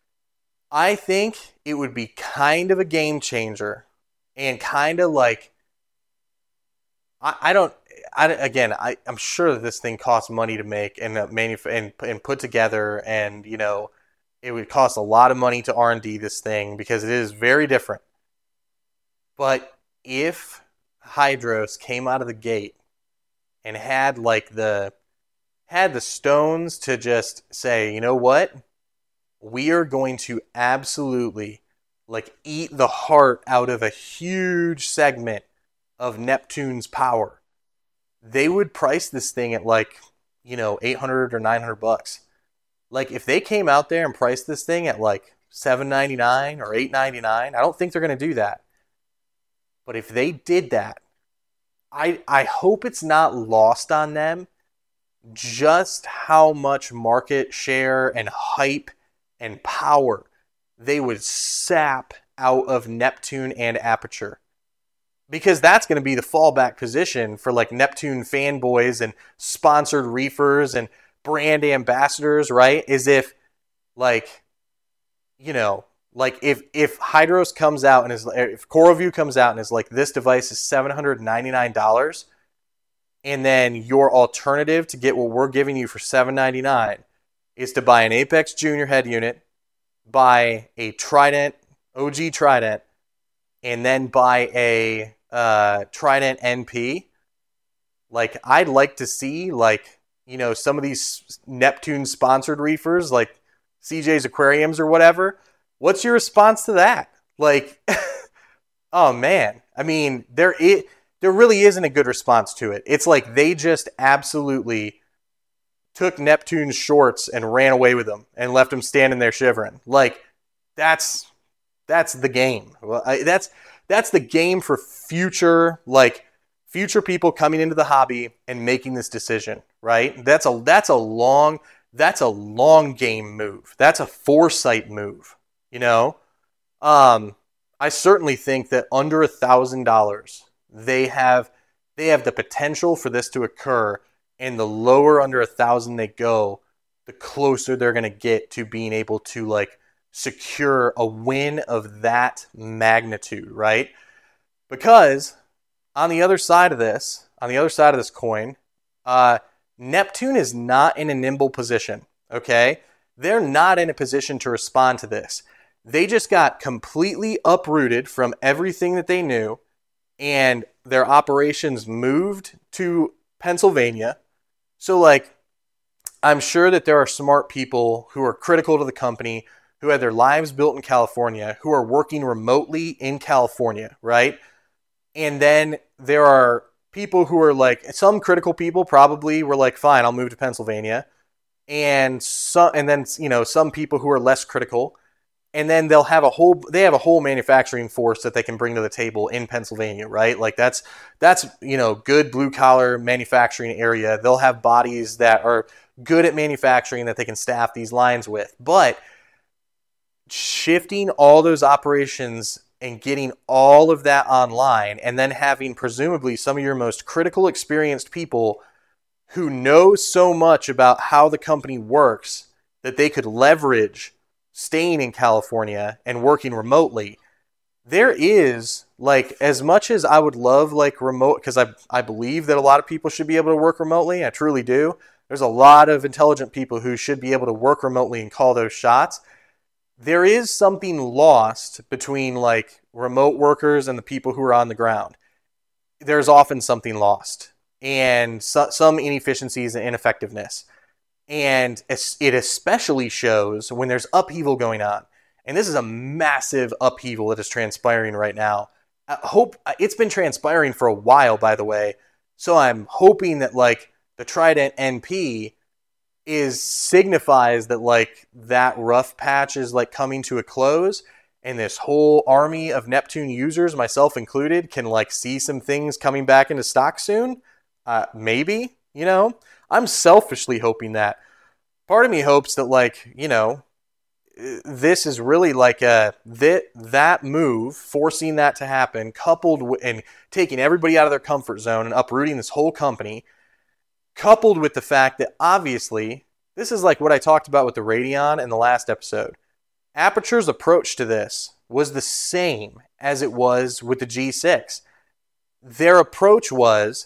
S1: I think it would be kind of a game changer, and kind of like, I'm sure that this thing costs money to make and and put together, and you know, it would cost a lot of money to R&D this thing because it is very different. But if Hydros came out of the gate and had the stones to just say, you know what, we are going to absolutely like eat the heart out of a huge segment of Neptune's power, they would price this thing at like, you know, $800 or $900. Like, if they came out there and priced this thing at like $799 or $899, I don't think they're going to do that. But if they did that, I hope it's not lost on them just how much market share and hype and power they would sap out of Neptune and Aperture. Because that's going to be the fallback position for like Neptune fanboys and sponsored reefers and brand ambassadors, right? Is if, like, you know, like if Hydros comes out and if CoralView comes out and is like, this device is $799, and then your alternative to get what we're giving you for $7.99 is to buy an Apex Junior head unit, buy a Trident, OG Trident, and then buy a Trident NP. Like, I'd like to see, like, you know, some of these Neptune sponsored reefers, like CJ's Aquariums or whatever. What's your response to that? Like, oh man, I mean, there really isn't a good response to it. It's like they just absolutely took Neptune's shorts and ran away with them and left them standing there shivering. Like, that's the game. Well, that's the game for future people coming into the hobby and making this decision, right? That's a long game move. That's a foresight move, you know? I certainly think that under $1,000, they have the potential for this to occur, and the lower under $1,000 they go, the closer they're going to get to being able to like secure a win of that magnitude, right? Because on the other side of this coin, Neptune is not in a nimble position, okay? They're not in a position to respond to this. They just got completely uprooted from everything that they knew, and their operations moved to Pennsylvania. So, like, I'm sure that there are smart people who are critical to the company, who had their lives built in California, who are working remotely in California, right? And then there are people who are like, some critical people probably were like, fine, I'll move to Pennsylvania. And then, you know, some people who are less critical, and then they have a whole manufacturing force that they can bring to the table in Pennsylvania, right? Like that's, you know, good blue collar manufacturing area. They'll have bodies that are good at manufacturing that they can staff these lines with. But shifting all those operations and getting all of that online, and then having presumably some of your most critical experienced people who know so much about how the company works that they could leverage staying in California and working remotely. There is, like, as much as I would love like remote, because I believe that a lot of people should be able to work remotely. I truly do. There's a lot of intelligent people who should be able to work remotely and call those shots. There is something lost between like remote workers and the people who are on the ground. There's often something lost, and some inefficiencies and ineffectiveness. And it especially shows when there's upheaval going on. And this is a massive upheaval that is transpiring right now. I hope it's been transpiring for a while, by the way. So I'm hoping that like the Trident NP signifies that like that rough patch is like coming to a close, and this whole army of Neptune users, myself included, can like see some things coming back into stock soon. Maybe, you know, I'm selfishly hoping that. Part of me hopes that, like, you know, this is really like that move, forcing that to happen, coupled with and taking everybody out of their comfort zone and uprooting this whole company, coupled with the fact that obviously this is like what I talked about with the Radeon in the last episode. Aperture's approach to this was the same as it was with the G6. Their approach was,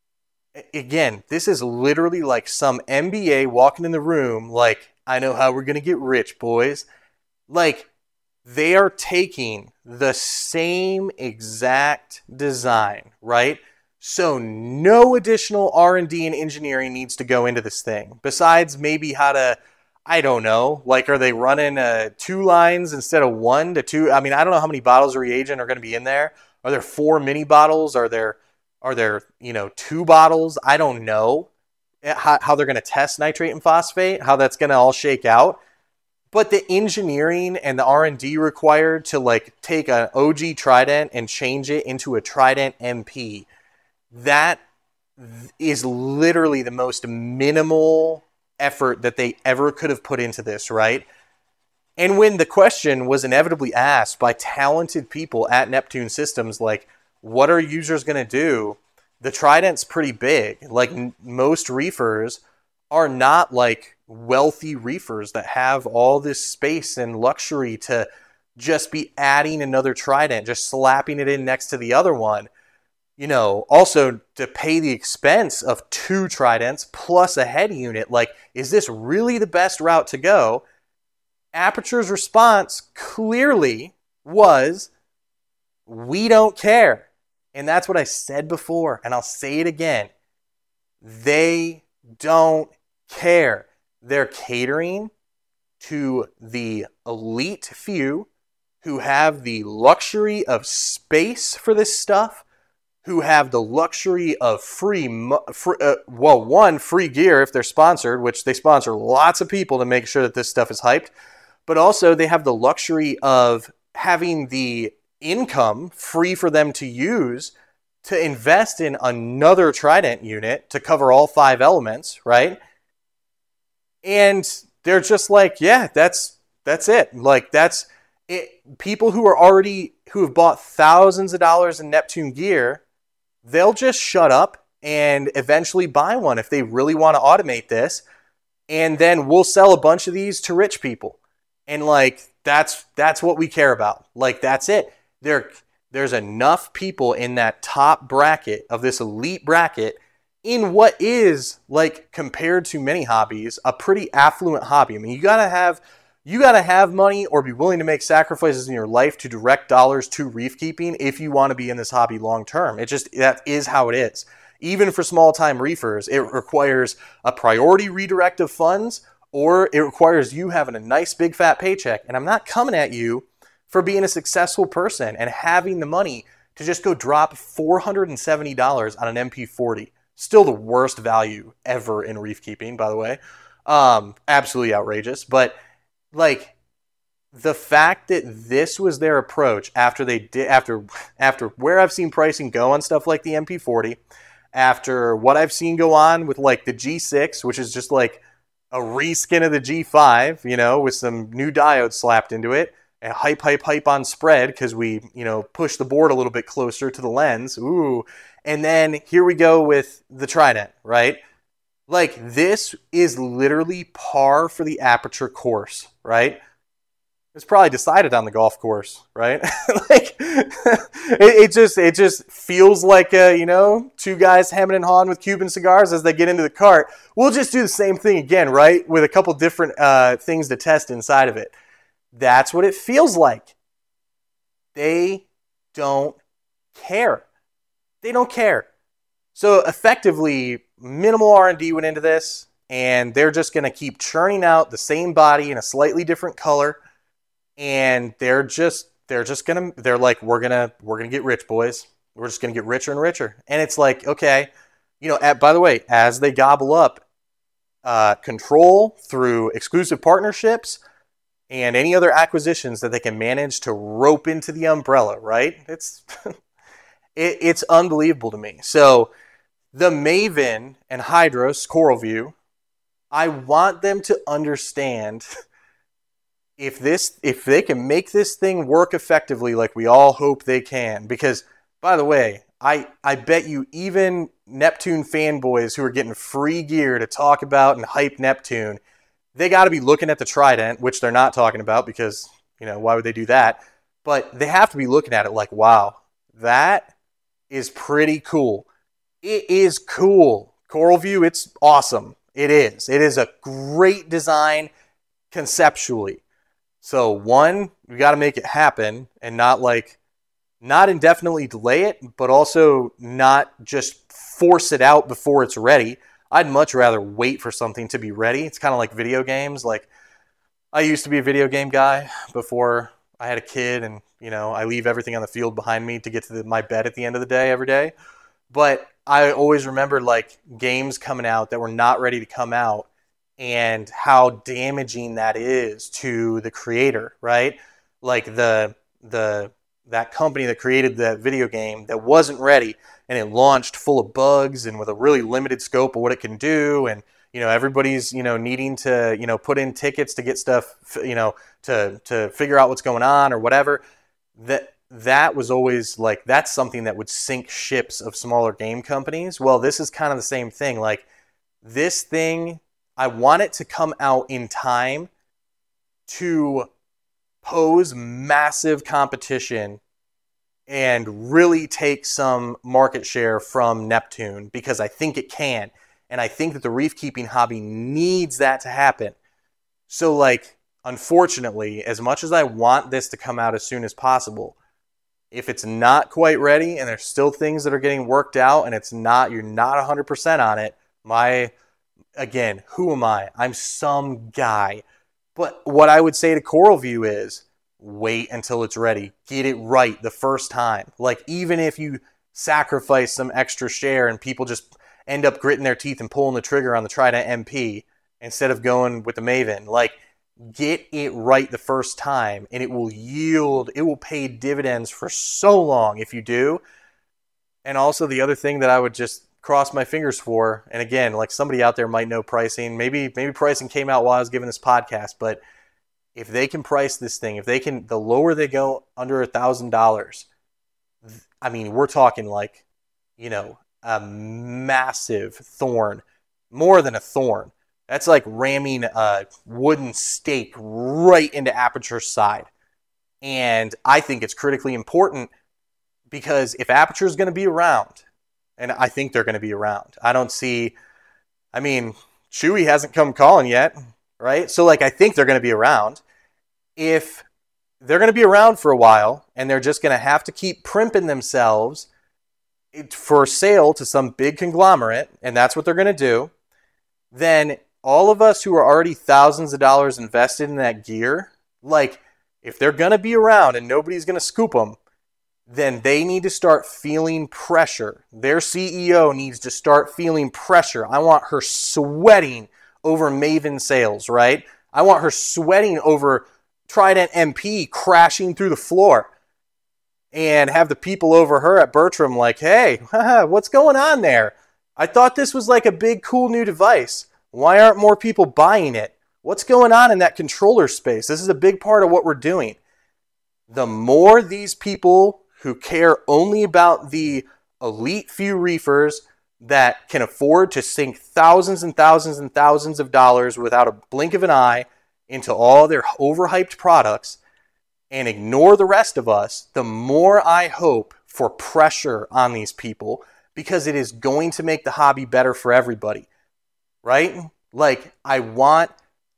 S1: again, this is literally like some MBA walking in the room like, I know how we're going to get rich, boys. Like, they are taking the same exact design, right? So no additional R&D and engineering needs to go into this thing. Besides maybe how to, I don't know, like, are they running 2 lines instead of 1 to 2? I mean, I don't know how many bottles of reagent are going to be in there. Are there 4 mini bottles? Are there, you know, 2 bottles? I don't know how they're going to test nitrate and phosphate, how that's going to all shake out. But the engineering and the R&D required to like take an OG Trident and change it into a Trident MP, that is literally the most minimal effort that they ever could have put into this, right? And when the question was inevitably asked by talented people at Neptune Systems, like, what are users going to do? The Trident's pretty big. Like, most reefers are not like wealthy reefers that have all this space and luxury to just be adding another Trident, just slapping it in next to the other one. also to pay the expense of 2 Tridents plus a head unit. Like, is this really the best route to go? Aperture's response clearly was, we don't care. And that's what I said before, and I'll say it again. They don't care. They're catering to the elite few who have the luxury of space for this stuff, who have the luxury of free gear if they're sponsored, which they sponsor lots of people to make sure that this stuff is hyped, but also they have the luxury of having the income free for them to use to invest in another Trident unit to cover all 5 elements, right? And they're just like, yeah, that's it. Like, that's it. People who have bought thousands of dollars in Neptune gear, they'll just shut up and eventually buy one if they really want to automate this. And then we'll sell a bunch of these to rich people. And like, that's what we care about. Like, that's it. There's enough people in that top bracket of this elite bracket in what is, like, compared to many hobbies, a pretty affluent hobby. I mean, you gotta have money or be willing to make sacrifices in your life to direct dollars to reef keeping if you want to be in this hobby long term. That is how it is. Even for small time reefers, it requires a priority redirect of funds, or it requires you having a nice big fat paycheck. And I'm not coming at you for being a successful person and having the money to just go drop $470 on an MP40. Still the worst value ever in reef keeping, by the way. Absolutely outrageous. But like, the fact that this was their approach after where I've seen pricing go on stuff like the MP40, after what I've seen go on with like the G6, which is just like a reskin of the G5, with some new diodes slapped into it, and hype on spread because we, push the board a little bit closer to the lens. Ooh. And then here we go with the Trident, right? Like, this is literally par for the Aperture course, right? It's probably decided on the golf course, right? Like, it just feels like, 2 guys hemming and hawing with Cuban cigars as they get into the cart. We'll just do the same thing again, right? With a couple different things to test inside of it. That's what it feels like. They don't care. They don't care. So effectively, minimal R&D went into this, and they're just going to keep churning out the same body in a slightly different color, and they're like, we're gonna get rich, boys. We're just gonna get richer and richer. And it's like, okay, by the way, as they gobble up control through exclusive partnerships and any other acquisitions that they can manage to rope into the umbrella, right? It's unbelievable to me. So the Maven and Hydros CoralView, I want them to understand if they can make this thing work effectively like we all hope they can. Because, by the way, I bet you even Neptune fanboys who are getting free gear to talk about and hype Neptune, they got to be looking at the Trident, which they're not talking about because, why would they do that? But they have to be looking at it like, wow, that is pretty cool. It is cool. CoralView, it's awesome. It is. It is a great design conceptually. So one, we got to make it happen and not indefinitely delay it, but also not just force it out before it's ready. I'd much rather wait for something to be ready. It's kind of like video games. Like, I used to be a video game guy before I had a kid, and I leave everything on the field behind me to get to my bed at the end of the day every day. But I always remembered like games coming out that were not ready to come out, and how damaging that is to the creator, right? Like that company that created that video game that wasn't ready, and it launched full of bugs and with a really limited scope of what it can do, and everybody's needing to put in tickets to get stuff, to figure out what's going on or whatever. That was always like, that's something that would sink ships of smaller game companies. Well, this is kind of the same thing. Like, this thing, I want it to come out in time to pose massive competition and really take some market share from Neptune, because I think it can. And I think that the reef keeping hobby needs that to happen. So, like, unfortunately, as much as I want this to come out as soon as possible, if it's not quite ready and there's still things that are getting worked out and you're not 100% on it, again, who am I? I'm some guy. But what I would say to CoralView is wait until it's ready. Get it right the first time. Like, even if you sacrifice some extra share and people just end up gritting their teeth and pulling the trigger on the Trident MP instead of going with the Maven, like, get it right the first time, and it will pay dividends for so long if you do. And also, the other thing that I would just cross my fingers for, and again, like, somebody out there might know pricing. Maybe pricing came out while I was giving this podcast, but if they can price this thing, the lower they go under $1,000, I mean, we're talking like, a massive thorn, more than a thorn. That's like ramming a wooden stake right into Aperture's side. And I think it's critically important, because if Aperture is going to be around, and I think they're going to be around, Chewy hasn't come calling yet, right? So, like, I think they're going to be around. If they're going to be around for a while and they're just going to have to keep primping themselves for sale to some big conglomerate, and that's what they're going to do, then all of us who are already thousands of dollars invested in that gear, like, if they're going to be around and nobody's going to scoop them, then they need to start feeling pressure. Their CEO needs to start feeling pressure. I want her sweating over Maven sales, right? I want her sweating over Trident MP crashing through the floor, and have the people over her at Bertram like, hey, what's going on there? I thought this was like a big, cool new device. Why aren't more people buying it? What's going on in that controller space? This is a big part of what we're doing. The more these people who care only about the elite few reefers that can afford to sink thousands and thousands and thousands of dollars without a blink of an eye into all their overhyped products and ignore the rest of us, the more I hope for pressure on these people, because it is going to make the hobby better for everybody. Right? Like, I want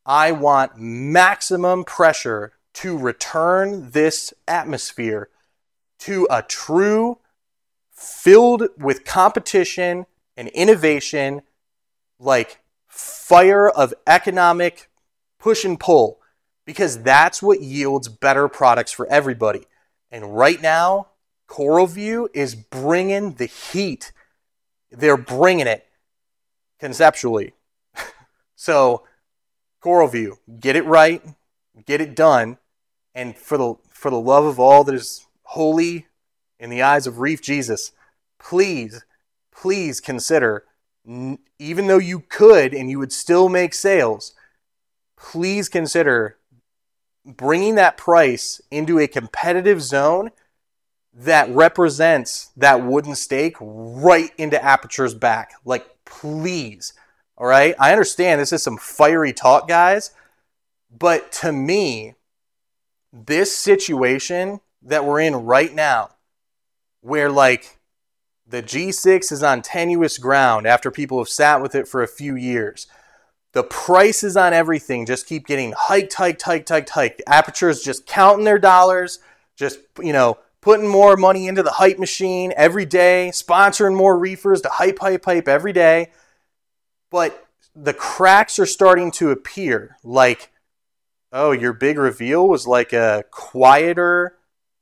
S1: maximum pressure to return this atmosphere to a true, filled with competition and innovation, like, fire of economic push and pull, because that's what yields better products for everybody. And right now, CoralView is bringing the heat. They're bringing it. Conceptually. So, CoralView, get it right, get it done, and for the love of all that is holy in the eyes of Reef Jesus, please consider, even though you could and you would still make sales, please consider bringing that price into a competitive zone that represents that wooden stake right into Aperture's back. Like, please. All right? I understand this is some fiery talk, guys. But to me, this situation that we're in right now, where, like, the G6 is on tenuous ground after people have sat with it for a few years, the prices on everything just keep getting hiked. Aperture is just counting their dollars, just, putting more money into the hype machine every day, sponsoring more reefers to hype every day. But the cracks are starting to appear. Like, oh, your big reveal was like a quieter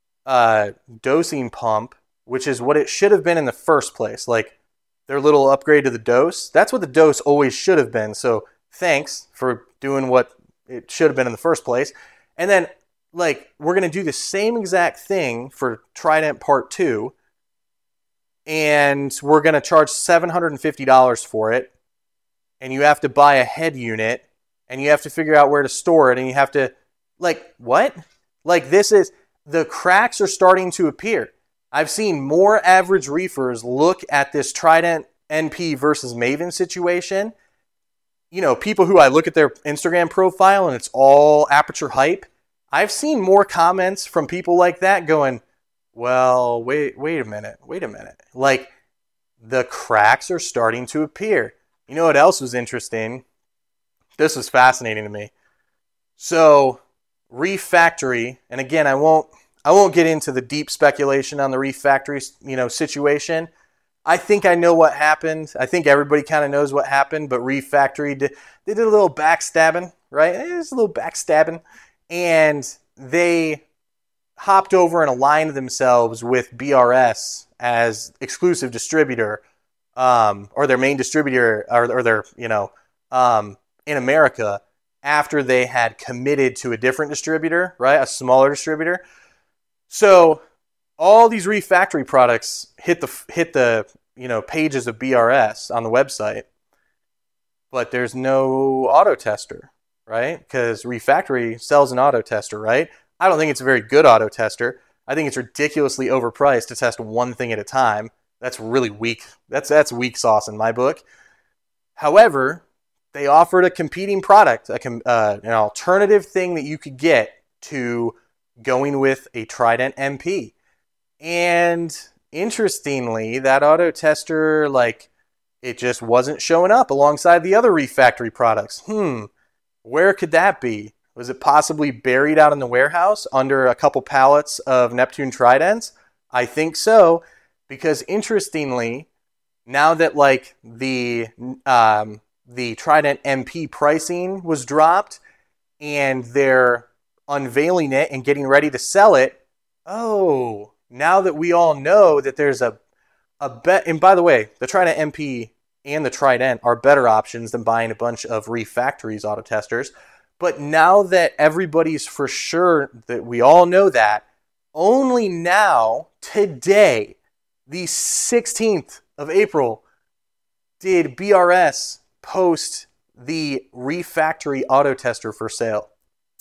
S1: dosing pump, which is what it should have been in the first place. Like, their little upgrade to the dose, that's what the dose always should have been. So thanks for doing what it should have been in the first place. And then, like, we're going to do the same exact thing for Trident Part 2, and we're going to charge $750 for it. And you have to buy a head unit, and you have to figure out where to store it, and you have to, like, what? Like, the cracks are starting to appear. I've seen more average reefers look at this Trident NP versus Maven situation. People who I look at their Instagram profile, and it's all Aperture hype. I've seen more comments from people like that going, well, wait a minute. Like, the cracks are starting to appear. You know what else was interesting? This was fascinating to me. So, Reef Factory, and again, I won't get into the deep speculation on the Reef Factory, situation. I think I know what happened. I think everybody kind of knows what happened, but Reef Factory they did a little backstabbing, right? It was a little backstabbing, and they hopped over and aligned themselves with BRS as exclusive distributor, or their main distributor, or their, in America, after they had committed to a different distributor, right? A smaller distributor. So all these Reef Factory products hit the pages of BRS on the website, but there's no auto tester, right? Because Reef Factory sells an auto tester, right? I don't think it's a very good auto tester. I think it's ridiculously overpriced to test one thing at a time. That's really weak. That's weak sauce in my book. However, they offered a competing product, an alternative thing that you could get to going with a Trident MP. And interestingly, that auto tester, it just wasn't showing up alongside the other Reef Factory products. Where could that be? Was it possibly buried out in the warehouse under a couple pallets of Neptune Tridents? I think so, because interestingly, now that the Trident MP pricing was dropped and they're unveiling it and getting ready to sell it, now that we all know that there's a bet, and by the way, the Trident MP and the Trident are better options than buying a bunch of Reef Factory's auto testers. But now that everybody's for sure that we all know that, only now, today, the 16th of April, did BRS post the Reef Factory auto tester for sale.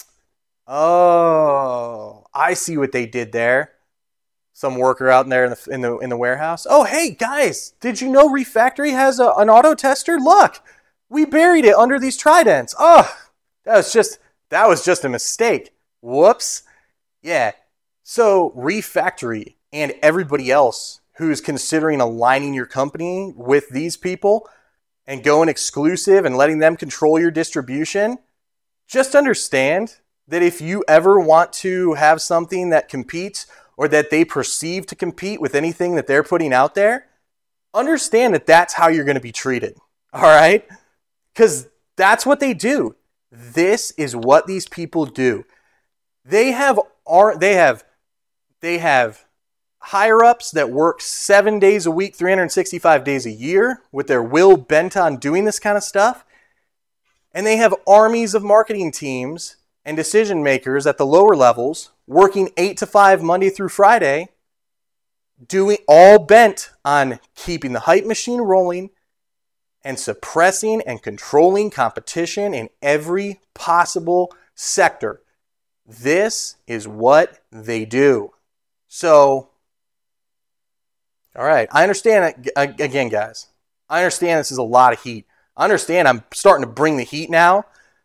S1: Oh, I see what they did there. Some worker out there in the warehouse. Oh, hey guys, did you know Reef Factory has an auto tester? Look, we buried it under these Tridents. Oh, that was just a mistake. Whoops. Yeah. So Reef Factory and everybody else who's considering aligning your company with these people and going exclusive and letting them control your distribution, just understand that if you ever want to have something that competes or that they perceive to compete with anything that they're putting out there, understand that that's how you're going to be treated. All right? Because that's what they do. This is what these people do. They have higher ups that work 7 days a week, 365 days a year with their will bent on doing this kind of stuff. And they have armies of marketing teams and decision makers at the lower levels working 8 to 5 Monday through Friday, doing all bent on keeping the hype machine rolling and suppressing and controlling competition in every possible sector. This is what they do. So, all right, I understand, again, guys, I understand this is a lot of heat. I understand I'm starting to bring the heat now,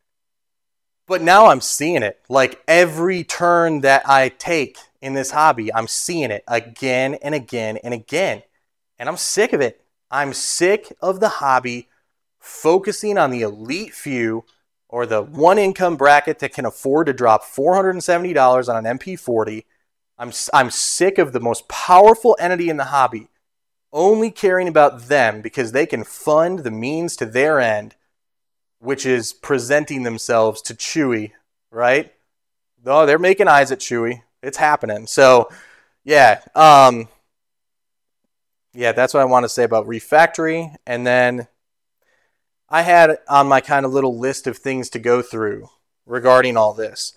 S1: but now I'm seeing it. Like every turn that I take in this hobby, I'm seeing it again and again and again. And I'm sick of it. I'm sick of the hobby focusing on the elite few or the one income bracket that can afford to drop $470 on an MP40. I'm sick of the most powerful entity in the hobby only caring about them because they can fund the means to their end, which is presenting themselves to Chewy, right? Oh, they're making eyes at Chewy. It's happening. So, yeah. That's what I want to say about Reef Factory. And then I had on my kind of little list of things to go through regarding all this.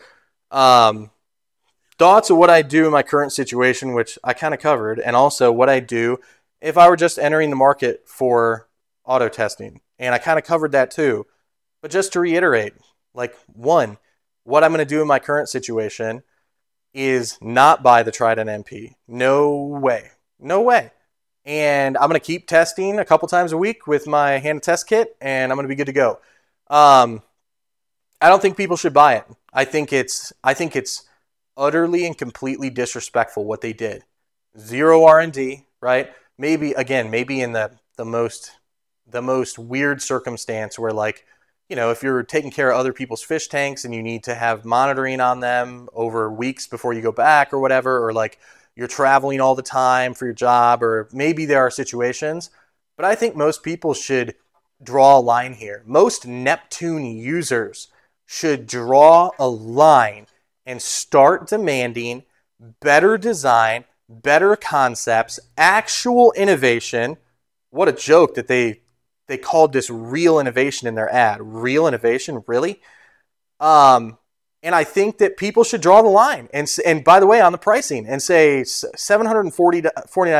S1: Thoughts of what I do in my current situation, which I kind of covered, and also what I do if I were just entering the market for auto testing. And I kind of covered that too. But just to reiterate, one, what I'm going to do in my current situation is not buy the Trident MP. No way. No way. And I'm going to keep testing a couple times a week with my hand test kit, and I'm going to be good to go. I don't think people should buy it. I think it's utterly and completely disrespectful what they did. zero R&D, right? Maybe again, maybe in the most weird circumstance where, like, if you're taking care of other people's fish tanks and you need to have monitoring on them over weeks before you go back or whatever, or like you're traveling all the time for your job, or maybe there are situations. But I think most people should draw a line here. Most Neptune users should draw a line and start demanding better design, better concepts, actual innovation. What a joke that they called this real innovation in their ad. Real innovation, really? And I think that people should draw the line. And by the way, on the pricing, and say $749.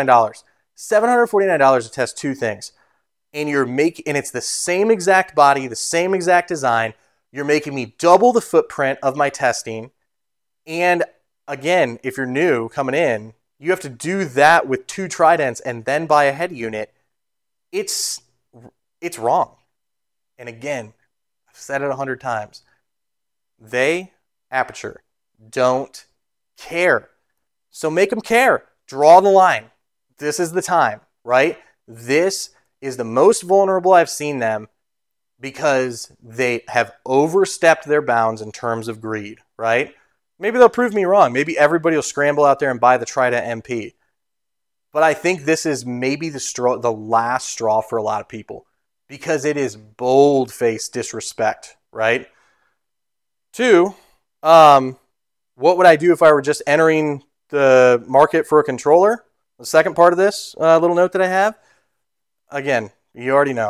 S1: $749 to test two things. And it's the same exact body, the same exact design. You're making me double the footprint of my testing. And again, if you're new coming in, you have to do that with two Tridents and then buy a head unit. It's wrong. And again, I've said it 100 times. Aperture, don't care. So make them care. Draw the line. This is the time, right? This is the most vulnerable I've seen them because they have overstepped their bounds in terms of greed, right? Maybe they'll prove me wrong. Maybe everybody will scramble out there and buy the Trident MP. But I think this is maybe the last straw for a lot of people because it is bold-faced disrespect, right? Two, what would I do if I were just entering the market for a controller? The second part of this little note that I have, again, you already know.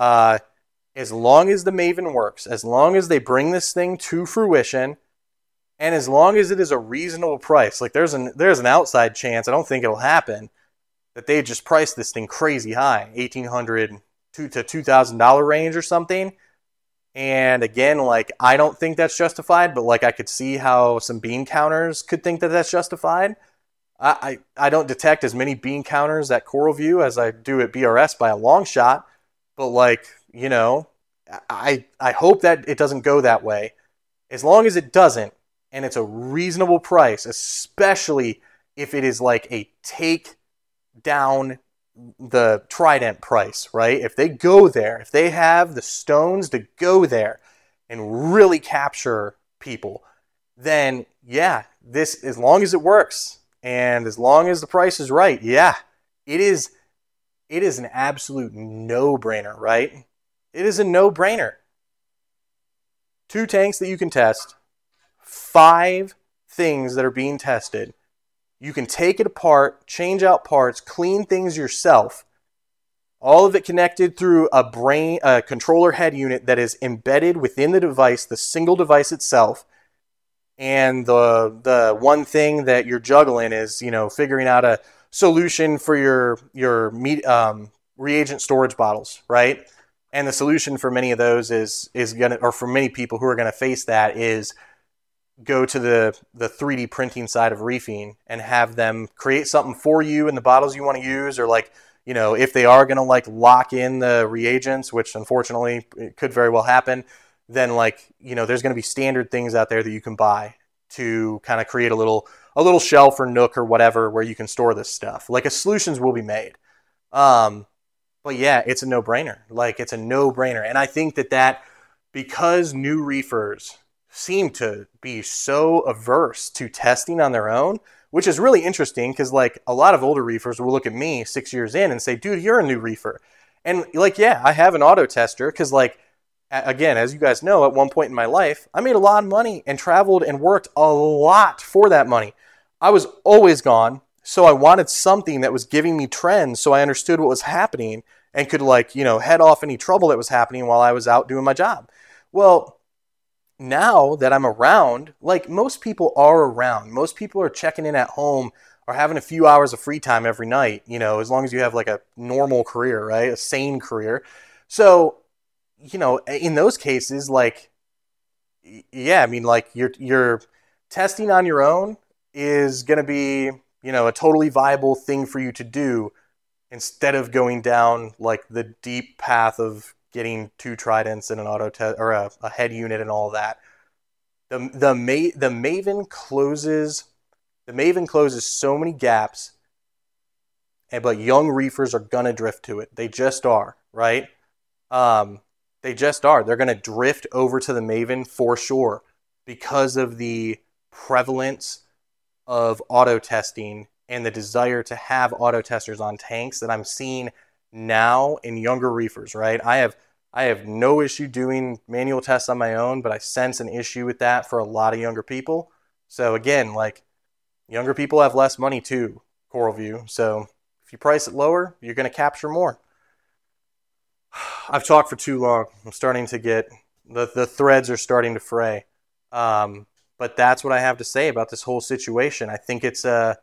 S1: As long as the Maven works, as long as they bring this thing to fruition, and as long as it is a reasonable price, like there's an outside chance, I don't think it'll happen, that they just price this thing crazy high, $1,800 to $2,000 range or something. And again, like, I don't think that's justified, but like I could see how some bean counters could think that that's justified. I don't detect as many bean counters at CoralView as I do at BRS by a long shot, but like, I hope that it doesn't go that way. As long as it doesn't, and it's a reasonable price, especially if it is like a take down the Trident price, right? If they go there, if they have the stones to go there and really capture people, then yeah, this, as long as it works and as long as the price is right, yeah, it is an absolute no-brainer, right? It is a no-brainer. 2 tanks that you can test, 5 things that are being tested. You can take it apart, change out parts, clean things yourself. All of it connected through a controller head unit that is embedded within the device, the single device itself. And the one thing that you're juggling is, figuring out a solution for your reagent storage bottles, right? And the solution for many of those is gonna, or for many people who are gonna face that, is go to the 3D printing side of reefing and have them create something for you in the bottles you want to use, or like, if they are going to like lock in the reagents, which unfortunately it could very well happen, then like, there's going to be standard things out there that you can buy to kind of create a little shelf or nook or whatever where you can store this stuff. Like, solutions will be made. But yeah, it's a no-brainer. Like, it's a no-brainer. And I think that because new reefers seem to be so averse to testing on their own, which is really interesting because like a lot of older reefers will look at me 6 years in and say, dude, you're a new reefer. And like, yeah, I have an auto tester because like, again, as you guys know, at one point in my life, I made a lot of money and traveled and worked a lot for that money. I was always gone, so I wanted something that was giving me trends so I understood what was happening and could like, head off any trouble that was happening while I was out doing my job. Well, now that I'm around, like most people are around, most people are checking in at home or having a few hours of free time every night, as long as you have like a normal career, right? A sane career. So, in those cases, like, yeah, I mean, like you're testing on your own is going to be, a totally viable thing for you to do instead of going down like the deep path of getting 2 Tridents and an auto test or a head unit and all that. The Maven closes so many gaps but young reefers are going to drift to it. They just are, right? They just are. They're going to drift over to the Maven for sure because of the prevalence of auto testing and the desire to have auto testers on tanks that I'm seeing now in younger reefers, right? I have no issue doing manual tests on my own, but I sense an issue with that for a lot of younger people. So again, like, younger people have less money too, CoralView. So if you price it lower, you're going to capture more. I've talked for too long. I'm starting to get, the threads are starting to fray. But that's what I have to say about this whole situation. I think it's a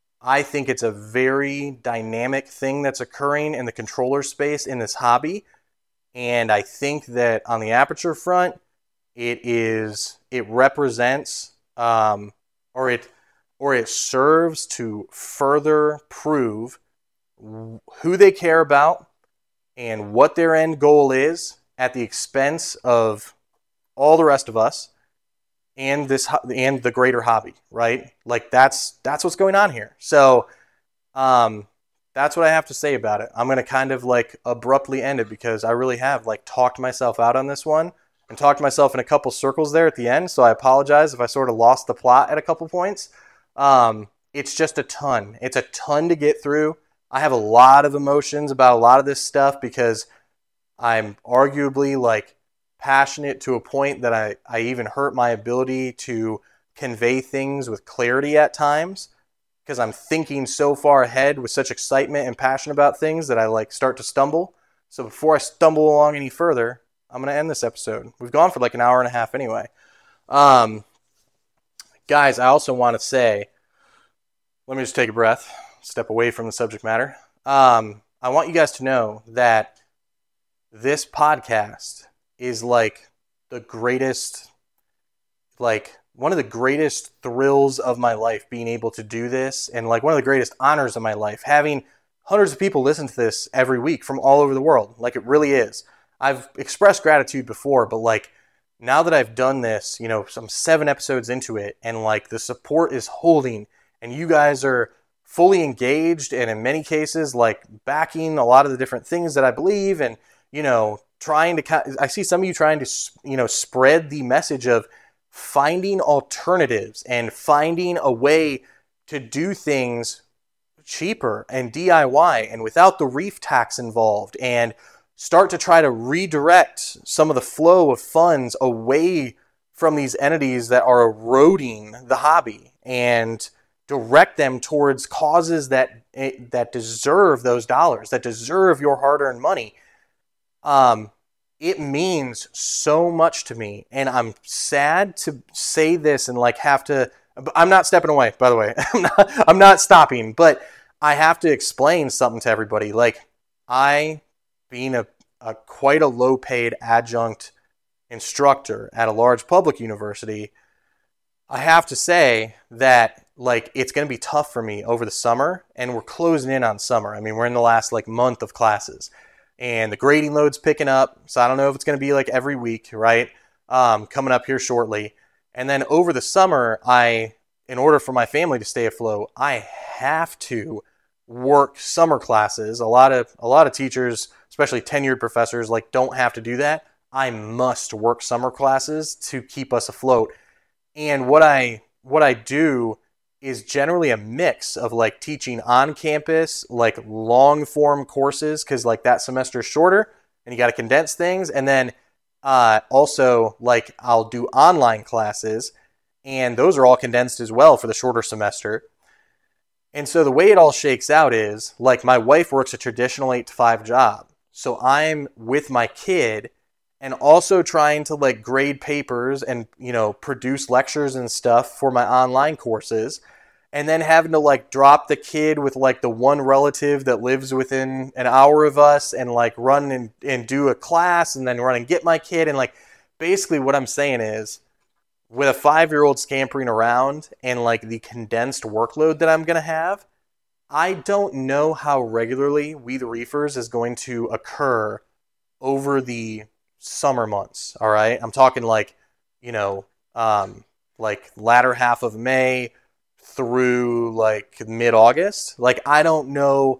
S1: very dynamic thing that's occurring in the controller space in this hobby. And I think that on the Aperture front, it represents, or it serves to further prove who they care about and what their end goal is at the expense of all the rest of us and the greater hobby, right? Like, that's what's going on here. So that's what I have to say about it. I'm going to kind of like abruptly end it because I really have like talked myself out on this one and talked myself in a couple circles there at the end. So I apologize if I sort of lost the plot at a couple points. It's just a ton. It's a ton to get through. I have a lot of emotions about a lot of this stuff because I'm arguably like passionate to a point that I even hurt my ability to convey things with clarity at times because I'm thinking so far ahead with such excitement and passion about things that I like start to stumble. So before I stumble along any further, I'm going to end this episode. We've gone for like an hour and a half anyway. Guys, I also want to say, let me just take a breath, step away from the subject matter. I want you guys to know that this podcast is like the greatest, like one of the greatest thrills of my life, being able to do this, and like one of the greatest honors of my life, having hundreds of people listen to this every week from all over the world. Like, it really is. I've expressed gratitude before, but like now that I've done this, you know, some 7 episodes into it, and like the support is holding, and you guys are fully engaged, and in many cases, like backing a lot of the different things that I believe, and, you know, I see some of you trying to, you know, spread the message of finding alternatives and finding a way to do things cheaper and DIY and without the reef tax involved, and start to try to redirect some of the flow of funds away from these entities that are eroding the hobby and direct them towards causes that deserve those dollars, that deserve your hard-earned money. It means so much to me, and I'm sad to say this and like have to. I'm not stepping away, by the way. I'm not stopping, but I have to explain something to everybody. Like, being a quite a low-paid adjunct instructor at a large public university, I have to say that like it's going to be tough for me over the summer, and we're closing in on summer. I mean, we're in the last like month of classes, and the grading load's picking up. So I don't know if it's going to be like every week, right? Coming up here shortly. And then over the summer, in order for my family to stay afloat, I have to work summer classes. A lot of teachers, especially tenured professors, like don't have to do that. I must work summer classes to keep us afloat. And what I do is generally a mix of like teaching on campus, like long form courses, because like that semester is shorter and you got to condense things. And then also like I'll do online classes, and those are all condensed as well for the shorter semester. And so the way it all shakes out is like my wife works a traditional 8-to-5 job. So I'm with my kid and also trying to like grade papers and, you know, produce lectures and stuff for my online courses, and then having to like drop the kid with like the one relative that lives within an hour of us and like run and do a class, and then run and get my kid. And like basically what I'm saying is, with a 5-year-old scampering around and like the condensed workload that I'm going to have, I don't know how regularly We the Reefers is going to occur over the summer months. All right. I'm talking like, you know, like latter half of May through like mid-August. Like, I don't know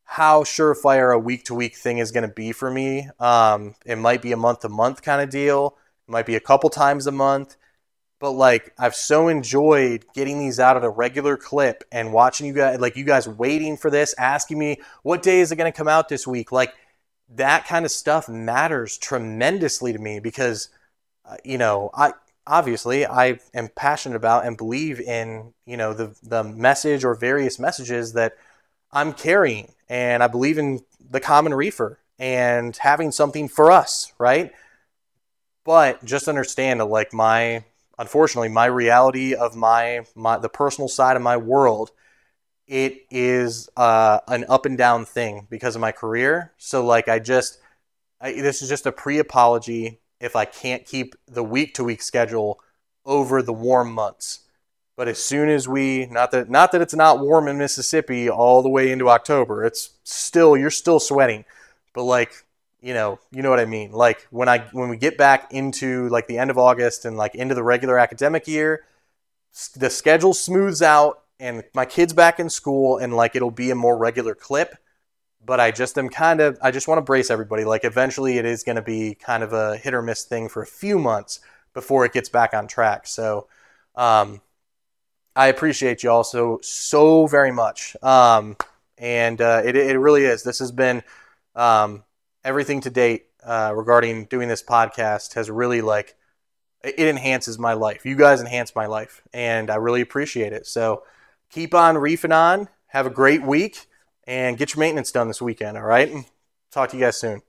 S1: how surefire a week-to-week thing is going to be for me. It might be a month-to-month kind of deal. It might be a couple times a month. But like I've so enjoyed getting these out at a regular clip and watching you guys waiting for this, asking me what day is it going to come out this week. Like that kind of stuff matters tremendously to me because I am passionate about and believe in the message or various messages that I'm carrying, and I believe in the common reefer and having something for us, right? But just understand that like unfortunately my reality of the personal side of my world, it is an up and down thing because of my career. So like this is just a pre-apology if I can't keep the week to week schedule over the warm months. But as soon as not that it's not warm in Mississippi all the way into October, you're still sweating. But like, you know what I mean? Like when we get back into like the end of August and like into the regular academic year, the schedule smooths out and my kid's back in school and like it'll be a more regular clip. But I just want to brace everybody. Like eventually it is going to be kind of a hit or miss thing for a few months before it gets back on track. So, I appreciate you all so very much. It really is. This has been, everything to date, regarding doing this podcast has really it enhances my life. You guys enhance my life and I really appreciate it. So keep on reefing on, have a great week and get your maintenance done this weekend. All right. Talk to you guys soon.